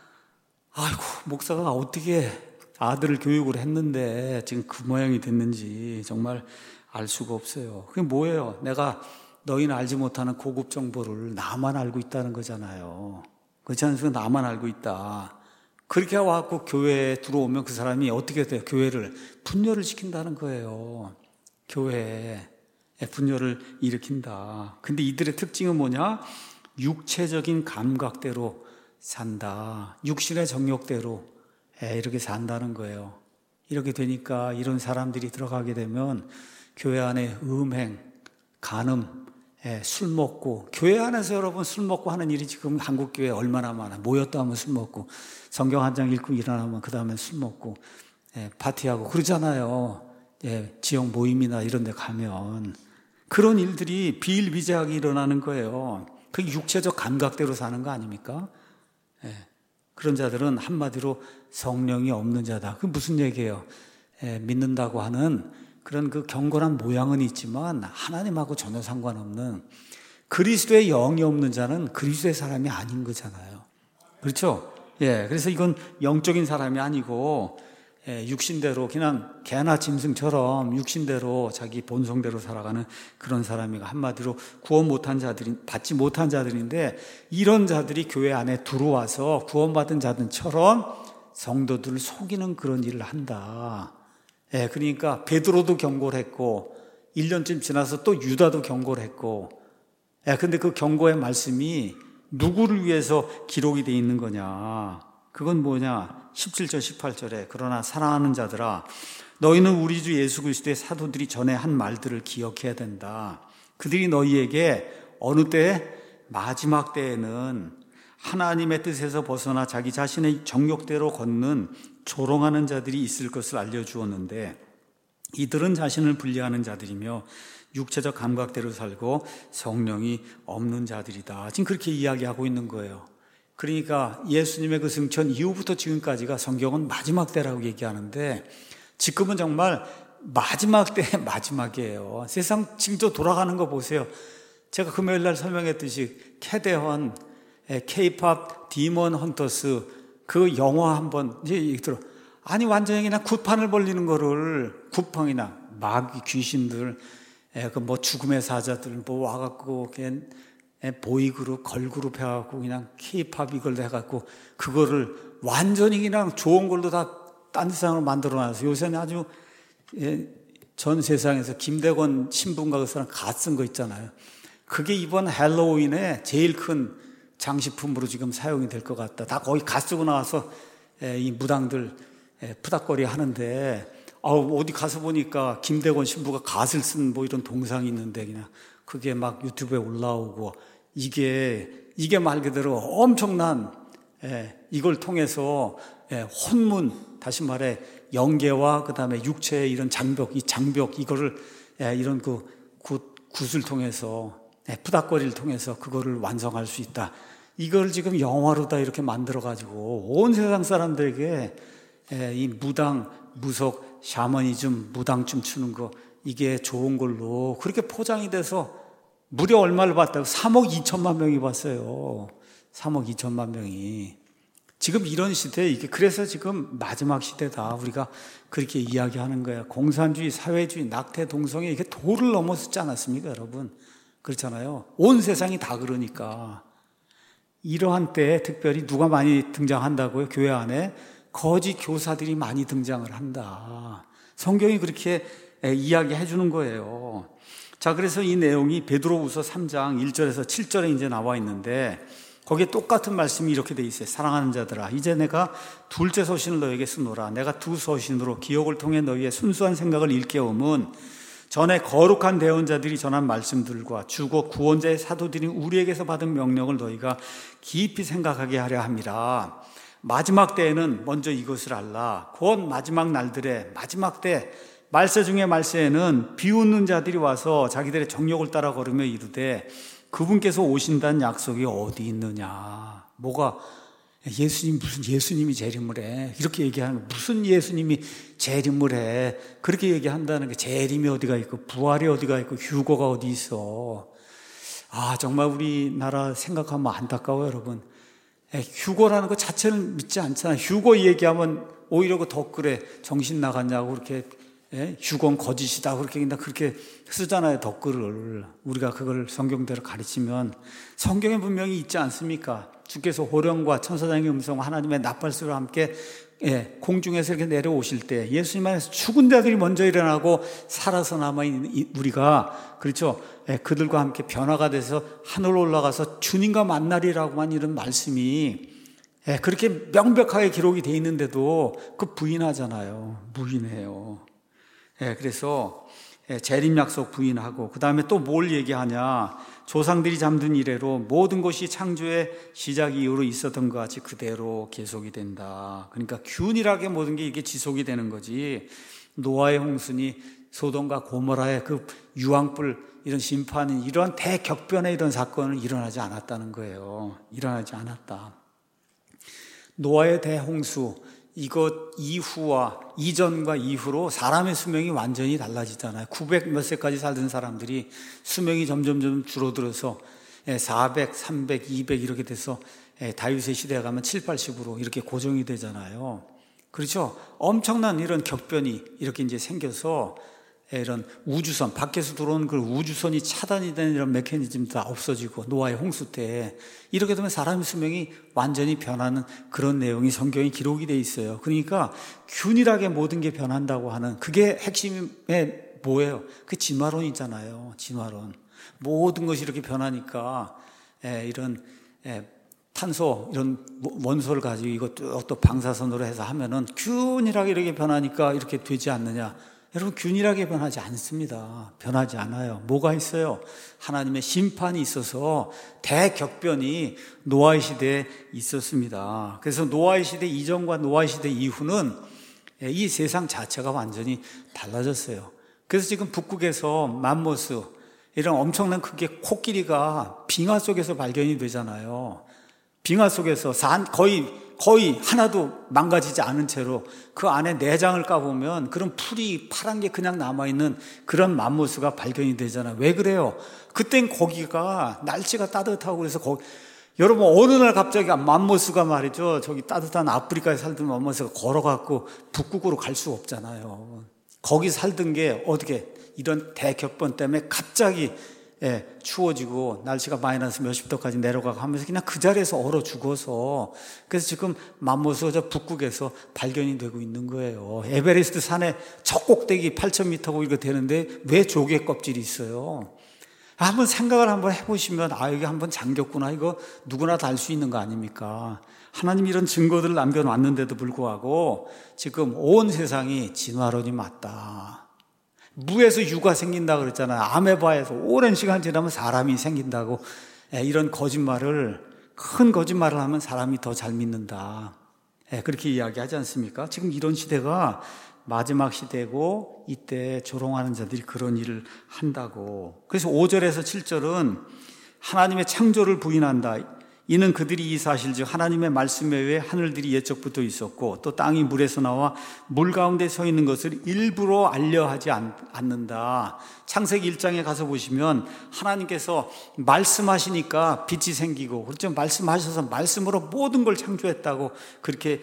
아이고, 목사가 어떻게 아들을 교육을 했는데 지금 그 모양이 됐는지 정말 알 수가 없어요. 그게 뭐예요? 내가 너희는 알지 못하는 고급 정보를 나만 알고 있다는 거잖아요. 그렇지 않습니까? 나만 알고 있다. 그렇게 와갖고 교회에 들어오면 그 사람이 어떻게 돼요? 교회를 분열을 시킨다는 거예요. 교회에 분열을 일으킨다. 근데 이들의 특징은 뭐냐? 육체적인 감각대로 산다. 육신의 정욕대로 이렇게 산다는 거예요. 이렇게 되니까 이런 사람들이 들어가게 되면 교회 안에 음행, 간음, 술 먹고, 교회 안에서 여러분 술 먹고 하는 일이 지금 한국교회에 얼마나 많아. 모였다 하면 술 먹고, 성경 한 장 읽고 일어나면 그 다음에 술 먹고, 예, 파티하고 그러잖아요. 예, 지역 모임이나 이런 데 가면. 그런 일들이 비일비재하게 일어나는 거예요. 그게 육체적 감각대로 사는 거 아닙니까? 예, 그런 자들은 한마디로 성령이 없는 자다. 그게 무슨 얘기예요? 예, 믿는다고 하는 그런 그 경건한 모양은 있지만 하나님하고 전혀 상관없는, 그리스도의 영이 없는 자는 그리스도의 사람이 아닌 거잖아요. 그렇죠? 예, 그래서 이건 영적인 사람이 아니고, 예, 육신대로 그냥 개나 짐승처럼 육신대로 자기 본성대로 살아가는 그런 사람이, 한마디로 구원 못한 자들이, 받지 못한 자들인데, 이런 자들이 교회 안에 들어와서 구원받은 자들처럼 성도들을 속이는 그런 일을 한다. 예, 그러니까 베드로도 경고를 했고 일 년쯤 지나서 또 유다도 경고를 했고, 예, 근데 그 경고의 말씀이 누구를 위해서 기록이 되어 있는 거냐? 그건 뭐냐? 십칠 절 십팔 절에 그러나 사랑하는 자들아, 너희는 우리 주 예수 그리스도의 사도들이 전에 한 말들을 기억해야 된다. 그들이 너희에게 어느 때에? 마지막 때에는 하나님의 뜻에서 벗어나 자기 자신의 정욕대로 걷는 조롱하는 자들이 있을 것을 알려주었는데, 이들은 자신을 분리하는 자들이며 육체적 감각대로 살고 성령이 없는 자들이다. 지금 그렇게 이야기하고 있는 거예요. 그러니까 예수님의 그 승천 이후부터 지금까지가 성경은 마지막 때라고 얘기하는데, 지금은 정말 마지막 때의 마지막이에요. 세상 지금 돌아가는 거 보세요. 제가 금요일 날 설명했듯이 캐대헌, K-팝 디먼 헌터스 그 영화 한번 이제 들어. 아니 완전히 그냥 굿판을 벌리는 거를, 굿팡이나 마귀 귀신들, 그 뭐 죽음의 사자들 뭐 와갖고 그냥 보이그룹, 걸그룹 해갖고 그냥 K-팝 이걸 해갖고 그거를 완전히 그냥 좋은 걸로 다 딴 세상으로 만들어놔서 요새는 아주 전 세상에서 김대건 신부인가 그 사람 가 쓴 거 있잖아요. 그게 이번 헬로윈에 제일 큰 장식품으로 지금 사용이 될 것 같다. 다 거기 가 쓰고 나와서 이 무당들 푸닥거리 하는데, 어디 가서 보니까 김대건 신부가 갓을 쓴 뭐 이런 동상이 있는데 그냥 그게 막 유튜브에 올라오고, 이게 이게 말 그대로 엄청난, 이걸 통해서 혼문, 다시 말해 영계와 그 다음에 육체의 이런 장벽, 이 장벽 이거를 이런 그 굿, 굿을 통해서, 푸닥거리를 통해서 그거를 완성할 수 있다. 이걸 지금 영화로 다 이렇게 만들어가지고 온 세상 사람들에게 이 무당, 무속, 샤머니즘, 무당춤 추는 거 이게 좋은 걸로 그렇게 포장이 돼서 무려 얼마를 봤다고? 삼억 이천만 명이 봤어요. 삼억 이천만 명이. 지금 이런 시대에 이게, 그래서 지금 마지막 시대다. 우리가 그렇게 이야기하는 거야. 공산주의, 사회주의, 낙태, 동성애, 이게 도를 넘어섰지 않았습니까, 여러분? 그렇잖아요. 온 세상이 다 그러니까. 이러한 때에 특별히 누가 많이 등장한다고요? 교회 안에 거짓 교사들이 많이 등장을 한다. 성경이 그렇게 이야기해 주는 거예요. 자, 그래서 이 내용이 베드로후서 삼 장 일 절에서 칠 절에 이제 나와 있는데, 거기에 똑같은 말씀이 이렇게 돼 있어요. 사랑하는 자들아, 이제 내가 둘째 서신을 너에게 쓰노라. 내가 두 서신으로 기억을 통해 너희의 순수한 생각을 일깨움은 전에 거룩한 대언자들이 전한 말씀들과 주고 구원자의 사도들이 우리에게서 받은 명령을 너희가 깊이 생각하게 하려 함이라. 마지막 때에는 먼저 이것을 알라. 곧 마지막 날들에, 마지막 때 말세 중에 말세에는 비웃는 자들이 와서 자기들의 정욕을 따라 걸으며 이르되 그분께서 오신다는 약속이 어디 있느냐. 뭐가 예수님 무슨 예수님이 재림을 해? 이렇게 얘기하는 거. 무슨 예수님이 재림을 해? 그렇게 얘기한다는 게 재림이 어디가 있고 부활이 어디가 있고 휴거가 어디 있어? 아 정말 우리나라 생각하면 안타까워요, 여러분. 휴거라는 것 자체는 믿지 않잖아요. 휴거 얘기하면 오히려 그 덧글에 정신 나갔냐고 그렇게 휴거는 거짓이다 그렇게 그렇게 쓰잖아요, 덧글을. 우리가 그걸 성경대로 가르치면 성경에 분명히 있지 않습니까? 주께서 호령과 천사장의 음성 하나님의 나팔소리와 함께 예, 공중에서 이렇게 내려오실 때 예수님 안에서 죽은 자들이 먼저 일어나고 살아서 남아있는 우리가 그렇죠. 예, 그들과 함께 변화가 돼서 하늘로 올라가서 주님과 만나리라고만 이런 말씀이 예, 그렇게 명백하게 기록이 돼 있는데도 그 부인하잖아요. 부인해요. 예, 그래서 예, 재림 약속 부인하고 그 다음에 또 뭘 얘기하냐. 조상들이 잠든 이래로 모든 것이 창조의 시작 이후로 있었던 것 같이 그대로 계속이 된다. 그러니까 균일하게 모든 게 이게 지속이 되는 거지. 노아의 홍수니 소돔과 고모라의 그 유황불 이런 심판은 이러한 대격변의 이런 사건은 일어나지 않았다는 거예요. 일어나지 않았다. 노아의 대홍수 이것 이후와 이전과 이후로 사람의 수명이 완전히 달라지잖아요. 구백 몇 세까지 살던 사람들이 수명이 점점 점 줄어들어서 사백, 삼백, 이백 이렇게 돼서 다윗의 시대에 가면 칠, 팔십으로 이렇게 고정이 되잖아요. 그렇죠? 엄청난 이런 격변이 이렇게 이제 생겨서 이런 우주선, 밖에서 들어오는 그 우주선이 차단이 되는 이런 메커니즘도 다 없어지고 노아의 홍수 때 이렇게 되면 사람의 수명이 완전히 변하는 그런 내용이 성경에 기록이 돼 있어요. 그러니까 균일하게 모든 게 변한다고 하는 그게 핵심의 뭐예요? 그 진화론이잖아요. 진화론. 모든 것이 이렇게 변하니까 이런 탄소 이런 원소를 가지고 이것도 또 방사선으로 해서 하면은 균일하게 이렇게 변하니까 이렇게 되지 않느냐? 여러분 균일하게 변하지 않습니다. 변하지 않아요. 뭐가 있어요? 하나님의 심판이 있어서 대격변이 노아의 시대에 있었습니다. 그래서 노아의 시대 이전과 노아의 시대 이후는 이 세상 자체가 완전히 달라졌어요. 그래서 지금 북극에서 맘모스 이런 엄청난 크기의 코끼리가 빙하 속에서 발견이 되잖아요. 빙하 속에서 산 거의 거의 하나도 망가지지 않은 채로 그 안에 내장을 까보면 그런 풀이 파란 게 그냥 남아있는 그런 맘모스가 발견이 되잖아요. 왜 그래요? 그땐 거기가 날씨가 따뜻하고 그래서 거기 여러분 어느 날 갑자기 맘모스가 말이죠. 저기 따뜻한 아프리카에 살던 맘모스가 걸어갖고 북극으로 갈 수 없잖아요. 거기 살던 게 어떻게 이런 대격변 때문에 갑자기 예, 추워지고 날씨가 마이너스 몇십 도까지 내려가고 하면서 그냥 그 자리에서 얼어 죽어서 그래서 지금 맘모스가 저 북극에서 발견이 되고 있는 거예요. 에베레스트 산에 저 꼭대기 팔천 미터고 이거 되는데 왜 조개 껍질이 있어요? 한번 생각을 한번 해보시면 아 이게 한번 잠겼구나. 이거 누구나 다 알 수 있는 거 아닙니까? 하나님이 이런 증거들을 남겨놨는데도 불구하고 지금 온 세상이 진화론이 맞다. 무에서 유가 생긴다 그랬잖아요. 아메바에서 오랜 시간 지나면 사람이 생긴다고 이런 거짓말을 큰 거짓말을 하면 사람이 더 잘 믿는다. 그렇게 이야기하지 않습니까? 지금 이런 시대가 마지막 시대고 이때 조롱하는 자들이 그런 일을 한다고. 그래서 오 절에서 칠 절은 하나님의 창조를 부인한다. 이는 그들이 이 사실 즉 하나님의 말씀 외에 하늘들이 예적부터 있었고 또 땅이 물에서 나와 물 가운데 서 있는 것을 일부러 알려하지 않는다. 창세기 일 장에 가서 보시면 하나님께서 말씀하시니까 빛이 생기고 그렇죠. 말씀하셔서 말씀으로 모든 걸 창조했다고 그렇게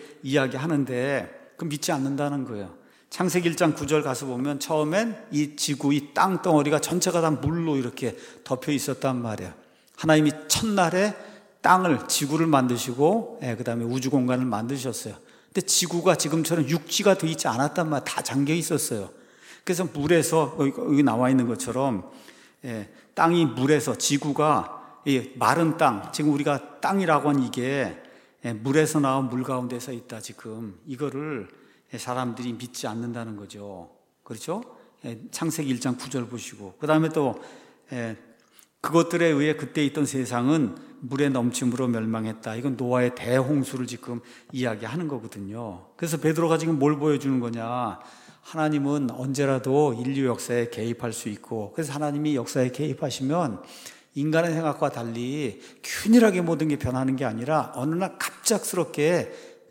이야기하는데 그 믿지 않는다는 거예요. 창세기 일 장 구 절 가서 보면 처음엔 이 지구, 이 땅 덩어리가 전체가 다 물로 이렇게 덮여 있었단 말이에요. 하나님이 첫날에 땅을, 지구를 만드시고 예, 그 다음에 우주 공간을 만드셨어요. 근데 지구가 지금처럼 육지가 돼 있지 않았단 말이에요. 다 잠겨 있었어요. 그래서 물에서 여기, 여기 나와 있는 것처럼 예, 땅이 물에서 지구가 예, 마른 땅, 지금 우리가 땅이라고 하는 이게 예, 물에서 나온 물 가운데서 있다 지금 이거를 예, 사람들이 믿지 않는다는 거죠. 그렇죠? 예, 창세기 일 장 구 절 보시고 그 다음에 또 예, 그것들에 의해 그때 있던 세상은 물의 넘침으로 멸망했다. 이건 노아의 대홍수를 지금 이야기하는 거거든요. 그래서 베드로가 지금 뭘 보여주는 거냐. 하나님은 언제라도 인류 역사에 개입할 수 있고 그래서 하나님이 역사에 개입하시면 인간의 생각과 달리 균일하게 모든 게 변하는 게 아니라 어느 날 갑작스럽게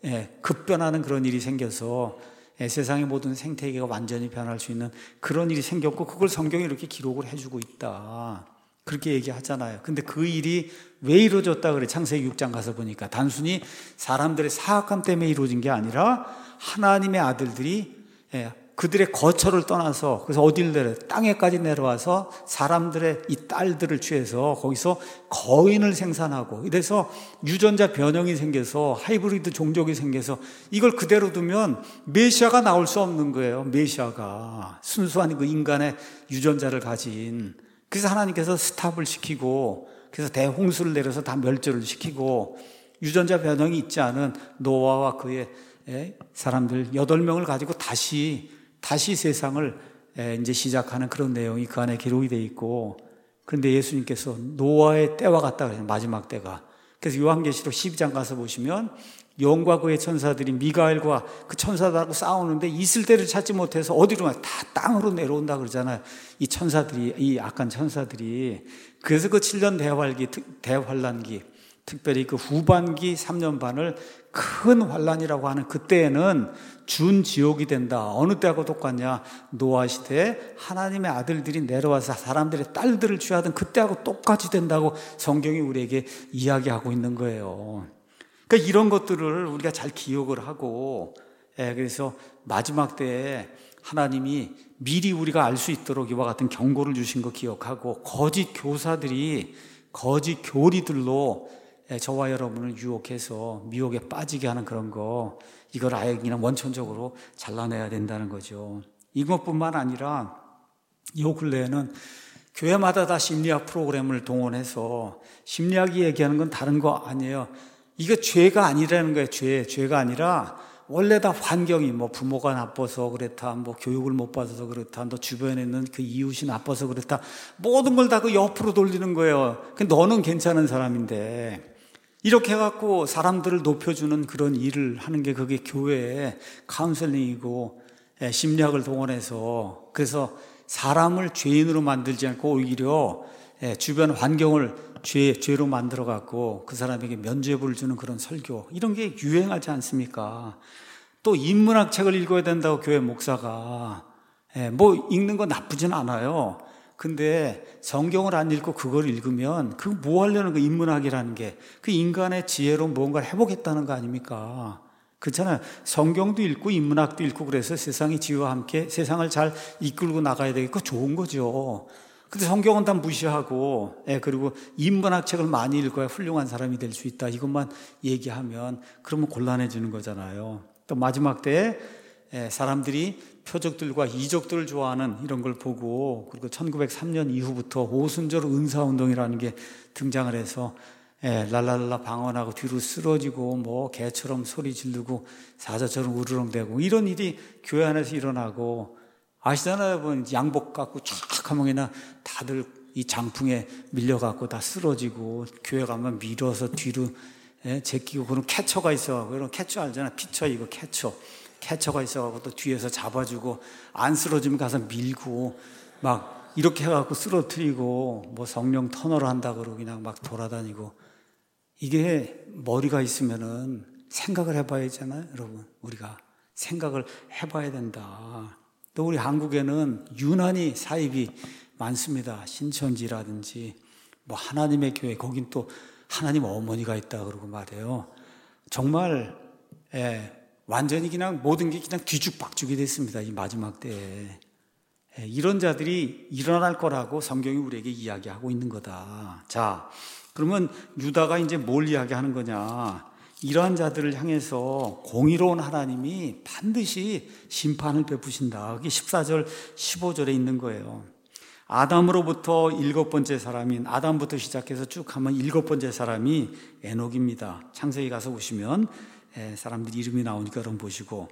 급변하는 그런 일이 생겨서 세상의 모든 생태계가 완전히 변할 수 있는 그런 일이 생겼고, 그걸 성경이 이렇게 기록을 해주고 있다, 그렇게 얘기하잖아요. 근데 그 일이 왜 이루어졌다 그래? 창세기 육 장 가서 보니까 단순히 사람들의 사악함 때문에 이루어진 게 아니라 하나님의 아들들이 그들의 거처를 떠나서, 그래서 어딜 내려 땅에까지 내려와서 사람들의 이 딸들을 취해서 거기서 거인을 생산하고, 이래서 유전자 변형이 생겨서 하이브리드 종족이 생겨서 이걸 그대로 두면 메시아가 나올 수 없는 거예요. 메시아가 순수한 그 인간의 유전자를 가진. 그래서 하나님께서 스탑을 시키고, 그래서 대홍수를 내려서 다 멸절을 시키고, 유전자 변형이 있지 않은 노아와 그의 사람들 여덟 명을 가지고 다시 다시 세상을 이제 시작하는 그런 내용이 그 안에 기록이 되어 있고, 그런데 예수님께서 노아의 때와 같다 그래요. 마지막 때가. 그래서 요한계시록 십이 장 가서 보시면 영과 그의 천사들이 미가엘과 그 천사들하고 싸우는데 있을 데를 찾지 못해서 어디로 가? 다 땅으로 내려온다 그러잖아요. 이 천사들이, 이 악한 천사들이. 그래서 그 칠 년 대환기, 대환란기, 특별히 그 후반기 삼 년 반을 큰 환란이라고 하는 그때에는 준 지옥이 된다. 어느 때하고 똑같냐? 노아 시대에 하나님의 아들들이 내려와서 사람들의 딸들을 취하던 그때하고 똑같이 된다고 성경이 우리에게 이야기하고 있는 거예요. 그러니까 이런 것들을 우리가 잘 기억을 하고, 예, 그래서 마지막 때에 하나님이 미리 우리가 알 수 있도록 이와 같은 경고를 주신 거 기억하고, 거짓 교사들이 거짓 교리들로 저와 여러분을 유혹해서 미혹에 빠지게 하는 그런 거, 이걸 아예 그냥 원천적으로 잘라내야 된다는 거죠. 이것뿐만 아니라 요 근래에는 교회마다 다 심리학 프로그램을 동원해서, 심리학이 얘기하는 건 다른 거 아니에요. 이거 죄가 아니라는 거예요. 죄, 죄가 아니라 원래 다 환경이, 뭐 부모가 나빠서 그렇다, 뭐 교육을 못 받아서 그렇다, 너 주변에 있는 그 이웃이 나빠서 그렇다, 모든 걸 다 그 옆으로 돌리는 거예요. 너는 괜찮은 사람인데. 이렇게 해갖고 사람들을 높여주는 그런 일을 하는 게 그게 교회의 카운셀링이고, 심리학을 동원해서, 그래서 사람을 죄인으로 만들지 않고 오히려 주변 환경을 죄, 죄로 만들어갖고 그 사람에게 면죄부를 주는 그런 설교, 이런 게 유행하지 않습니까? 또 인문학 책을 읽어야 된다고 교회 목사가, 뭐 읽는 거 나쁘진 않아요. 근데 성경을 안 읽고 그걸 읽으면 그 뭐 하려는 거, 인문학이라는 게 그 인간의 지혜로 뭔가를 해보겠다는 거 아닙니까? 그렇잖아요. 성경도 읽고 인문학도 읽고 그래서 세상의 지혜와 함께 세상을 잘 이끌고 나가야 되겠고 좋은 거죠. 근데 성경은 다 무시하고, 예, 그리고 인문학 책을 많이 읽어야 훌륭한 사람이 될 수 있다, 이것만 얘기하면 그러면 곤란해지는 거잖아요. 또 마지막 때에 사람들이 표적들과 이적들을 좋아하는 이런 걸 보고, 그리고 천구백삼 년 이후부터 오순절 은사운동이라는 게 등장을 해서, 예, 랄랄라 방언하고 뒤로 쓰러지고 뭐 개처럼 소리 지르고 사자처럼 우르렁대고 이런 일이 교회 안에서 일어나고, 아시잖아요. 여러분, 양복 갖고 쫙 하면이나 다들 이 장풍에 밀려갖고 다 쓰러지고, 교회 가면 밀어서 뒤로, 예, 제끼고, 그런 캐쳐가 있어. 그런 캐쳐 알잖아. 피처, 이거 캐쳐. 캐쳐가 있어갖고 또 뒤에서 잡아주고, 안 쓰러지면 가서 밀고, 막 이렇게 해갖고 쓰러뜨리고, 뭐 성령 터널을 한다 그러고 그냥 막 돌아다니고. 이게 머리가 있으면은 생각을 해봐야 되잖아요, 여러분. 우리가 생각을 해봐야 된다. 또 우리 한국에는 유난히 사입이 많습니다. 신천지라든지 뭐 하나님의 교회, 거긴 또 하나님 어머니가 있다 그러고 말이에요. 정말, 예, 완전히 그냥 모든 게 그냥 뒤죽박죽이 됐습니다, 이 마지막 때에. 예, 이런 자들이 일어날 거라고 성경이 우리에게 이야기하고 있는 거다. 자, 그러면 유다가 이제 뭘 이야기하는 거냐? 이러한 자들을 향해서 공의로운 하나님이 반드시 심판을 베푸신다. 그게 십사 절, 십오 절에 있는 거예요. 아담으로부터 일곱 번째 사람인, 아담부터 시작해서 쭉 하면 일곱 번째 사람이 에녹입니다. 창세기 가서 보시면 사람들 이름이 나오니까 그럼 보시고,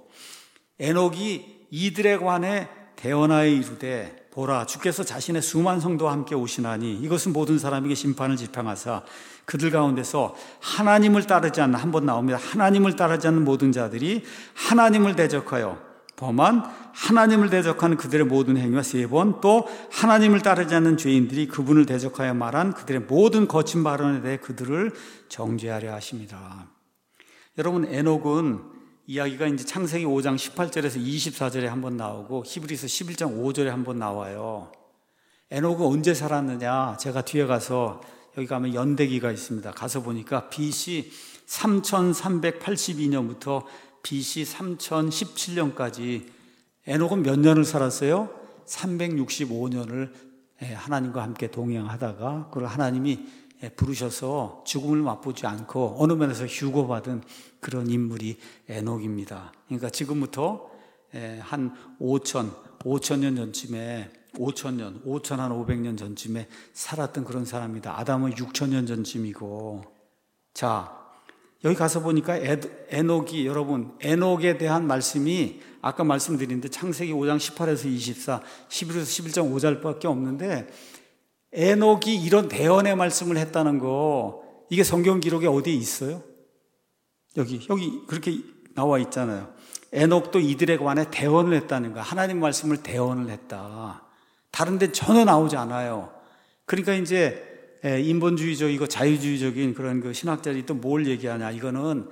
에녹이 이들에 관해 대언하여 이르되, 보라, 주께서 자신의 수만 성도와 함께 오시나니 이것은 모든 사람에게 심판을 지팡하사 그들 가운데서 하나님을 따르지 않는, 한 번 나옵니다. 하나님을 따르지 않는 모든 자들이 하나님을 대적하여 범한 하나님을 대적하는 그들의 모든 행위와 세 번 또 하나님을 따르지 않는 죄인들이 그분을 대적하여 말한 그들의 모든 거친 발언에 대해 그들을 정죄하려 하십니다. 여러분, 에녹은 이야기가 이제 창세기 오 장 십팔 절에서 이십사 절에 한번 나오고 히브리서 십일 장 오 절에 한번 나와요. 에녹은 언제 살았느냐? 제가 뒤에 가서 여기 가면 연대기가 있습니다. 가서 보니까 비씨 삼천삼백팔십이 년부터 비씨 삼천십칠 년까지 에녹은 몇 년을 살았어요? 삼백육십오 년을 하나님과 함께 동행하다가 그걸 하나님이 부르셔서 죽음을 맛보지 않고 어느 면에서 휴거받은 그런 인물이 에녹입니다. 그러니까 지금부터 한 오천, 오천 년 전쯤에 오천 년, 오천 한 오백 년 전쯤에 살았던 그런 사람입니다. 아담은 육천 년 전쯤이고. 자, 여기 가서 보니까 에녹이, 여러분, 에녹에 대한 말씀이 아까 말씀드린데 창세기 오 장 십팔에서 이십사, 십일에서 십일 장 오 절밖에 없는데 에녹이 이런 대언의 말씀을 했다는 거, 이게 성경 기록에 어디에 있어요? 여기, 여기 그렇게 나와 있잖아요. 에녹도 이들에 관해 대언을 했다는 거야. 하나님 말씀을 대언을 했다. 다른 데 전혀 나오지 않아요. 그러니까 이제 인본주의적이고 자유주의적인 그런 그 신학자들이 또 뭘 얘기하냐. 이거는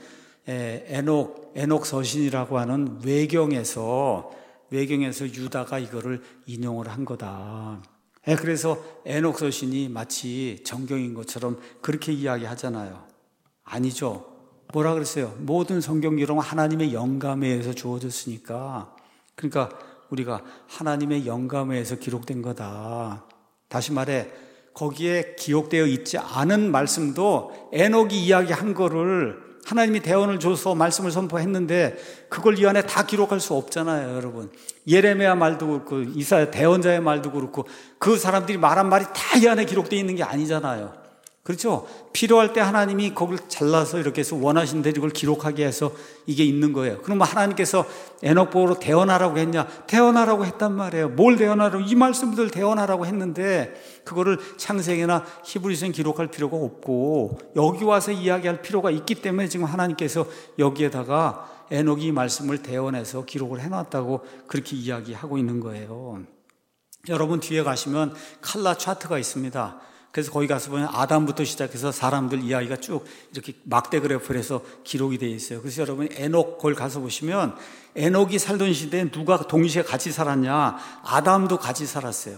에녹, 에녹 서신이라고 하는 외경에서, 외경에서 유다가 이거를 인용을 한 거다. 그래서 에녹 서신이 마치 정경인 것처럼 그렇게 이야기하잖아요. 아니죠. 뭐라 그랬어요? 모든 성경 기록은 하나님의 영감에 의해서 주어졌으니까. 그러니까 우리가 하나님의 영감에 의해서 기록된 거다. 다시 말해, 거기에 기록되어 있지 않은 말씀도 에녹이 이야기한 거를 하나님이 대언을 줘서 말씀을 선포했는데 그걸 이 안에 다 기록할 수 없잖아요, 여러분. 예레미야 말도 그렇고 이사야 대언자의 말도 그렇고 그 사람들이 말한 말이 다 이 안에 기록되어 있는 게 아니잖아요. 그렇죠? 필요할 때 하나님이 거기를 잘라서 이렇게 해서 원하신 대로 이걸 기록하게 해서 이게 있는 거예요. 그러면 하나님께서 에녹 보고 대언하라고 했냐? 대언하라고 했단 말이에요. 뭘 대언하라고? 이 말씀들 대언하라고 했는데 그거를 창세기나 히브리서에 기록할 필요가 없고 여기 와서 이야기할 필요가 있기 때문에 지금 하나님께서 여기에다가 에녹이 이 말씀을 대언해서 기록을 해놨다고 그렇게 이야기하고 있는 거예요. 여러분 뒤에 가시면 칼라 차트가 있습니다. 그래서 거기 가서 보면 아담부터 시작해서 사람들 이야기가 쭉 이렇게 막대 그래프로 해서 기록이 되어 있어요. 그래서 여러분 에녹 거기 가서 보시면 에녹이 살던 시대에 누가 동시에 같이 살았냐? 아담도 같이 살았어요.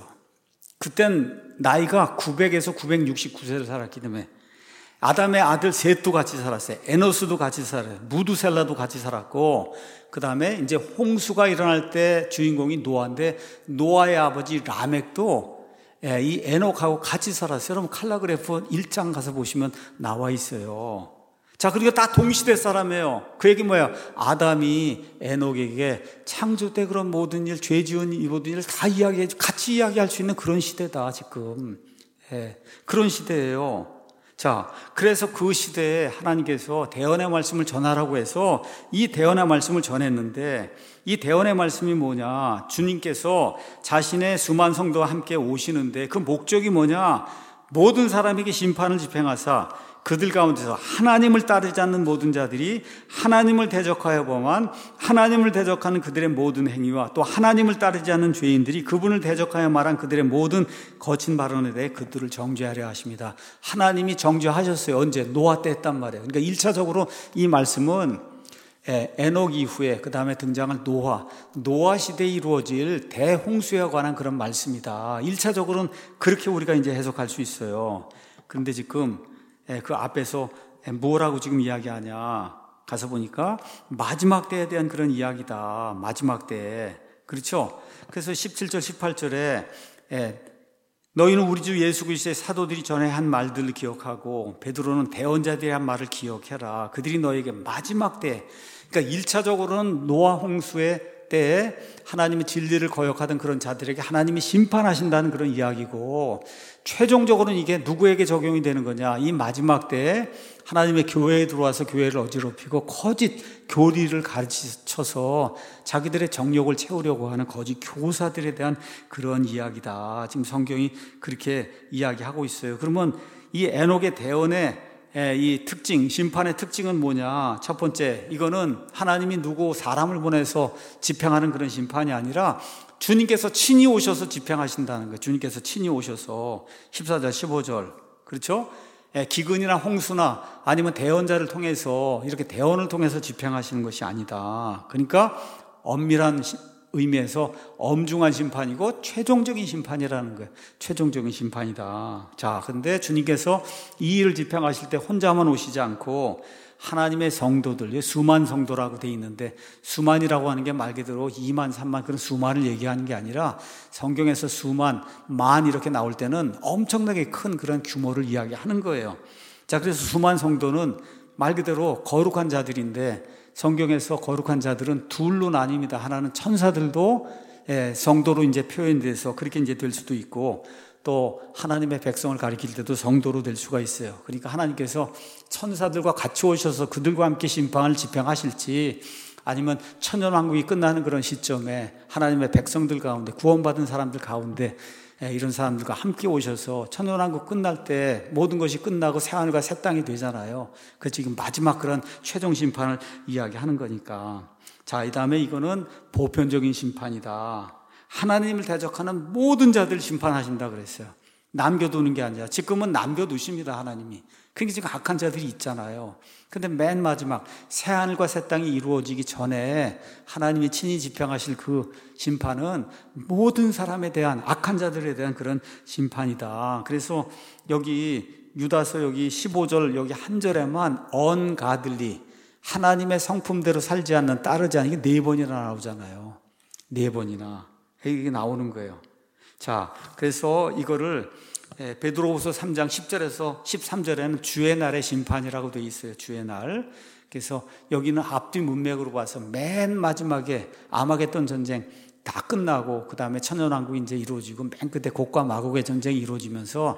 그땐 나이가 구백에서 구백육십구 세를 살았기 때문에 아담의 아들 셋도 같이 살았어요. 에노스도 같이 살아요. 무두셀라도 같이 살았고 그 다음에 이제 홍수가 일어날 때 주인공이 노아인데 노아의 아버지 라멕도 이 에녹하고 같이 살았어요. 여러분 칼라 그래프 일 장 가서 보시면 나와 있어요. 자, 그리고 다 동시대 사람이에요. 그 얘기 뭐야? 아담이 에녹에게 창조 때 그런 모든 일, 죄 지은 이 모든 일을 다 이야기해, 같이 이야기할 수 있는 그런 시대다, 지금. 예, 그런 시대예요. 자, 그래서 그 시대에 하나님께서 대언의 말씀을 전하라고 해서 이 대언의 말씀을 전했는데 이 대언의 말씀이 뭐냐? 주님께서 자신의 수만 성도와 함께 오시는데 그 목적이 뭐냐? 모든 사람에게 심판을 집행하사 그들 가운데서 하나님을 따르지 않는 모든 자들이 하나님을 대적하여 범한 하나님을 대적하는 그들의 모든 행위와 또 하나님을 따르지 않는 죄인들이 그분을 대적하여 말한 그들의 모든 거친 발언에 대해 그들을 정죄하려 하십니다. 하나님이 정죄하셨어요. 언제? 노아 때 했단 말이에요. 그러니까 일 차적으로 이 말씀은 에녹 이후에 그 다음에 등장할 노아, 노아 시대에 이루어질 대홍수에 관한 그런 말씀이다. 일 차적으로는 그렇게 우리가 이제 해석할 수 있어요. 그런데 지금 그 앞에서 뭐라고 지금 이야기하냐? 가서 보니까 마지막 때에 대한 그런 이야기다. 마지막 때. 그렇죠? 그래서 십칠 절, 십팔 절에 너희는 우리 주 예수 그리스도의 사도들이 전에 한 말들을 기억하고 베드로는 대언자들이 한 말을 기억해라. 그들이 너에게 마지막 때, 그러니까 일 차적으로는 노아 홍수의 때에 하나님의 진리를 거역하던 그런 자들에게 하나님이 심판하신다는 그런 이야기고, 최종적으로는 이게 누구에게 적용이 되는 거냐? 이 마지막 때에 하나님의 교회에 들어와서 교회를 어지럽히고 거짓 교리를 가르쳐서 자기들의 정욕을 채우려고 하는 거짓 교사들에 대한 그런 이야기다. 지금 성경이 그렇게 이야기하고 있어요. 그러면 이 에녹의 대언에 이 특징, 심판의 특징은 뭐냐? 첫 번째, 이거는 하나님이 누구 사람을 보내서 집행하는 그런 심판이 아니라 주님께서 친히 오셔서 집행하신다는 거예요. 주님께서 친히 오셔서 십사 절, 십오 절. 그렇죠? 기근이나 홍수나 아니면 대언자를 통해서 이렇게 대언을 통해서 집행하시는 것이 아니다. 그러니까 엄밀한 의미에서 엄중한 심판이고 최종적인 심판이라는 거예요. 최종적인 심판이다. 자, 근데 주님께서 이 일을 집행하실 때 혼자만 오시지 않고 하나님의 성도들, 수만 성도라고 돼 있는데 수만이라고 하는 게 말 그대로 이만, 삼만 그런 수만을 얘기하는 게 아니라 성경에서 수만, 만 이렇게 나올 때는 엄청나게 큰 그런 규모를 이야기하는 거예요. 자, 그래서 수만 성도는 말 그대로 거룩한 자들인데 성경에서 거룩한 자들은 둘로 나뉩니다. 하나는 천사들도 성도로 이제 표현돼서 그렇게 이제 될 수도 있고 또 하나님의 백성을 가리킬 때도 성도로 될 수가 있어요. 그러니까 하나님께서 천사들과 같이 오셔서 그들과 함께 심판을 집행하실지 아니면 천년왕국이 끝나는 그런 시점에 하나님의 백성들 가운데 구원받은 사람들 가운데 이런 사람들과 함께 오셔서 천년왕국 끝날 때 모든 것이 끝나고 새하늘과 새 땅이 되잖아요. 그 지금 마지막 그런 최종 심판을 이야기하는 거니까. 자, 이 다음에 이거는 보편적인 심판이다. 하나님을 대적하는 모든 자들 심판하신다 그랬어요. 남겨두는 게 아니라 지금은 남겨두십니다. 하나님이. 그러니까 지금 악한 자들이 있잖아요. 근데 맨 마지막 새하늘과 새 땅이 이루어지기 전에 하나님이 친히 집행하실 그 심판은 모든 사람에 대한 악한 자들에 대한 그런 심판이다. 그래서 여기 유다서 여기 십오 절 여기 한 절에만 ungodly 하나님의 성품대로 살지 않는 따르지 않는 게 네 번이나 나오잖아요. 네 번이나 이게 나오는 거예요. 자, 그래서 이거를 베드로후서 삼 장 십 절에서 십삼 절에는 주의 날의 심판이라고 되어 있어요. 주의 날. 그래서 여기는 앞뒤 문맥으로 봐서 맨 마지막에 아마겟돈 전쟁 다 끝나고 그 다음에 천년왕국이 이제 이루어지고 맨 끝에 곡과 마곡의 전쟁이 이루어지면서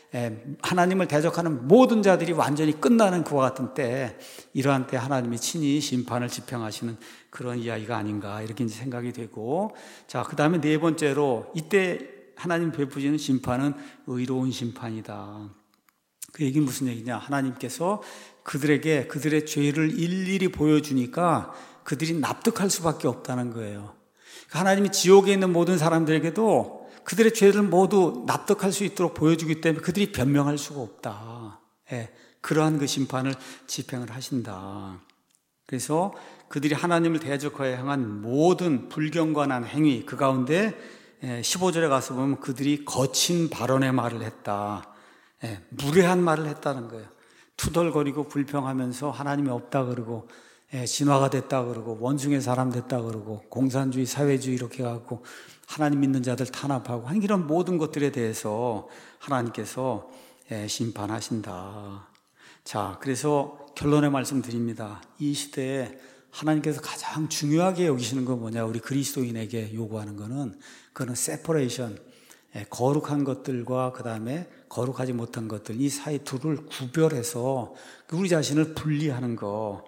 하나님을 대적하는 모든 자들이 완전히 끝나는 그와 같은 때 이러한 때 하나님이 친히 심판을 집행하시는 그런 이야기가 아닌가 이렇게 이제 생각이 되고 자, 그 다음에 네 번째로 이때 하나님 베푸시는 심판은 의로운 심판이다. 그 얘기는 무슨 얘기냐? 하나님께서 그들에게 그들의 죄를 일일이 보여주니까 그들이 납득할 수밖에 없다는 거예요. 하나님이 지옥에 있는 모든 사람들에게도 그들의 죄를 모두 납득할 수 있도록 보여주기 때문에 그들이 변명할 수가 없다. 예, 그러한 그 심판을 집행을 하신다. 그래서 그들이 하나님을 대적하여 향한 모든 불경건한 행위 그 가운데 십오 절에 가서 보면 그들이 거친 발언의 말을 했다. 예, 무례한 말을 했다는 거예요. 투덜거리고 불평하면서 하나님이 없다 그러고 예, 진화가 됐다 그러고 원숭이 사람 됐다 그러고 공산주의 사회주의 이렇게 해갖고 하나님 믿는 자들 탄압하고 하는 이런 모든 것들에 대해서 하나님께서 예, 심판하신다. 자, 그래서 결론의 말씀 드립니다. 이 시대에 하나님께서 가장 중요하게 여기시는 건 뭐냐? 우리 그리스도인에게 요구하는 거는 그거는 세퍼레이션, 거룩한 것들과 그 다음에 거룩하지 못한 것들 이 사이 둘을 구별해서 우리 자신을 분리하는 거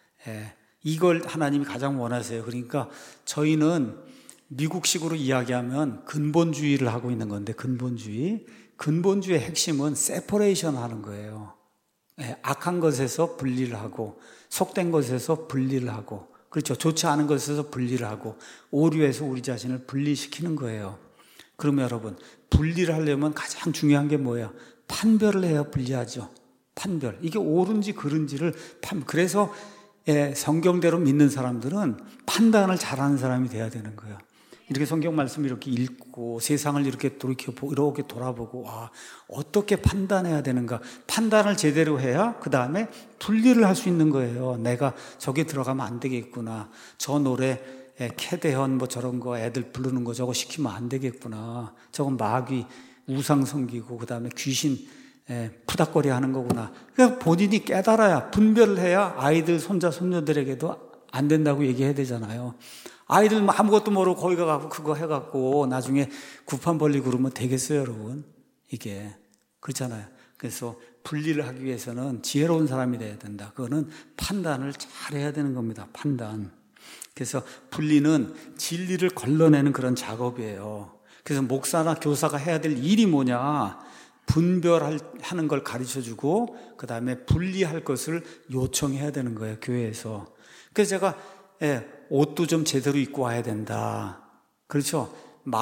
이걸 하나님이 가장 원하세요. 그러니까 저희는 미국식으로 이야기하면 근본주의를 하고 있는 건데 근본주의 근본주의의 핵심은 세퍼레이션 하는 거예요. 악한 것에서 분리를 하고 속된 것에서 분리를 하고 그렇죠. 좋지 않은 것에서 분리를 하고 오류에서 우리 자신을 분리시키는 거예요. 그러면 여러분 분리를 하려면 가장 중요한 게 뭐예요? 판별을 해야 분리하죠. 판별. 이게 옳은지 그른지를 판. 그래서 예, 성경대로 믿는 사람들은 판단을 잘하는 사람이 돼야 되는 거예요. 이렇게 성경 말씀 이렇게 읽고 세상을 이렇게 돌이켜 이렇게 돌아보고 와 어떻게 판단해야 되는가 판단을 제대로 해야 그 다음에 분리를 할 수 있는 거예요. 내가 저기 들어가면 안 되겠구나. 저 노래 캐대현 뭐 저런 거 애들 부르는 거 저거 시키면 안 되겠구나. 저건 마귀 우상 섬기고 그 다음에 귀신 푸닥거리 하는 거구나. 그러니까 본인이 깨달아야 분별을 해야 아이들 손자 손녀들에게도 안 된다고 얘기해야 되잖아요. 아이들 아무것도 모르고 거기 가고 그거 해갖고 나중에 구판 벌리고 그러면 되겠어요, 여러분? 이게 그렇잖아요. 그래서 분리를 하기 위해서는 지혜로운 사람이 돼야 된다. 그거는 판단을 잘 해야 되는 겁니다. 판단. 그래서 분리는 진리를 걸러내는 그런 작업이에요. 그래서 목사나 교사가 해야 될 일이 뭐냐? 분별하는 걸 가르쳐주고 그 다음에 분리할 것을 요청해야 되는 거예요, 교회에서. 그래서 제가 예, 옷도 좀 제대로 입고 와야 된다. 그렇죠?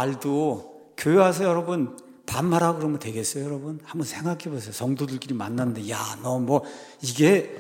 말도 교회 와서 여러분 반말하고 그러면 되겠어요, 여러분? 한번 생각해 보세요. 성도들끼리 만났는데, 야, 너 뭐, 이게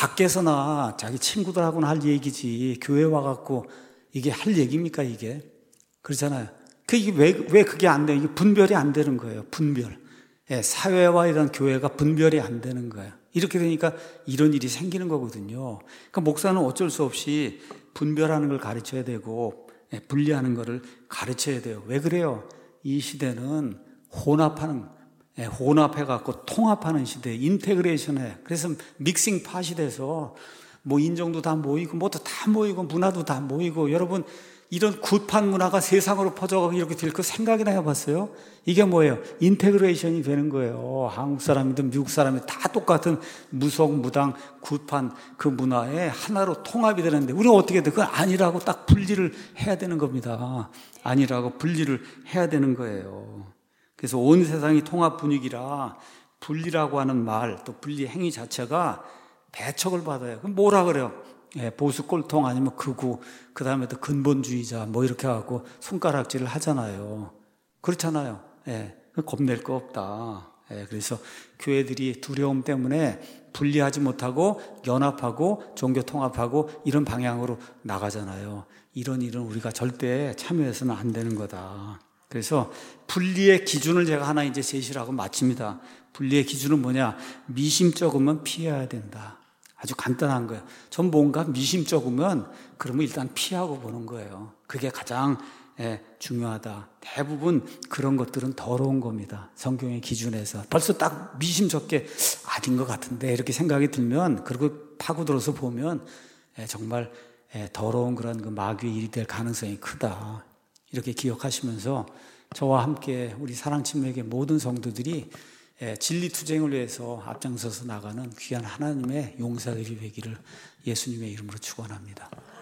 밖에서나 자기 친구들하고는 할 얘기지, 교회 와갖고 이게 할 얘기입니까, 이게? 그렇잖아요. 그, 이게 왜, 왜 그게 안 돼요? 이게 분별이 안 되는 거예요, 분별. 예, 사회와 이런 교회가 분별이 안 되는 거예요. 이렇게 되니까 이런 일이 생기는 거거든요. 그러니까 목사는 어쩔 수 없이 분별하는 걸 가르쳐야 되고, 예, 분리하는 거를 가르쳐야 돼요. 왜 그래요? 이 시대는 혼합하는, 예, 혼합해갖고 통합하는 시대, 인테그레이션해. 그래서 믹싱 팟이 돼서 뭐 인종도 다 모이고, 뭐도 다 모이고, 문화도 다 모이고, 여러분, 이런 굿판 문화가 세상으로 퍼져가고 이렇게 될 거 생각이나 해봤어요? 이게 뭐예요? 인테그레이션이 되는 거예요. 한국 사람이든 미국 사람이든 다 똑같은 무속, 무당, 굿판 그 문화에 하나로 통합이 되는데, 우리가 어떻게 돼? 그건 아니라고 딱 분리를 해야 되는 겁니다. 아니라고 분리를 해야 되는 거예요. 그래서 온 세상이 통합 분위기라 분리라고 하는 말, 또 분리 행위 자체가 배척을 받아요. 그럼 뭐라 그래요? 예, 보수 꼴통 아니면 극우, 그 다음에 또 근본주의자, 뭐 이렇게 하고 손가락질을 하잖아요. 그렇잖아요. 예, 겁낼 거 없다. 예, 그래서 교회들이 두려움 때문에 분리하지 못하고 연합하고 종교 통합하고 이런 방향으로 나가잖아요. 이런 일은 우리가 절대 참여해서는 안 되는 거다. 그래서 분리의 기준을 제가 하나 이제 제시를 하고 마칩니다. 분리의 기준은 뭐냐? 미심쩍으면 피해야 된다. 아주 간단한 거예요. 전 뭔가 미심쩍으면 그러면 일단 피하고 보는 거예요. 그게 가장 예, 중요하다. 대부분 그런 것들은 더러운 겁니다. 성경의 기준에서. 벌써 딱 미심쩍게 아닌 것 같은데 이렇게 생각이 들면, 그리고 파고들어서 보면 예, 정말 예, 더러운 그런 그 마귀의 일이 될 가능성이 크다. 이렇게 기억하시면서 저와 함께 우리 사랑침례교회 모든 성도들이 진리투쟁을 위해서 앞장서서 나가는 귀한 하나님의 용사들이 되기를 예수님의 이름으로 축원합니다.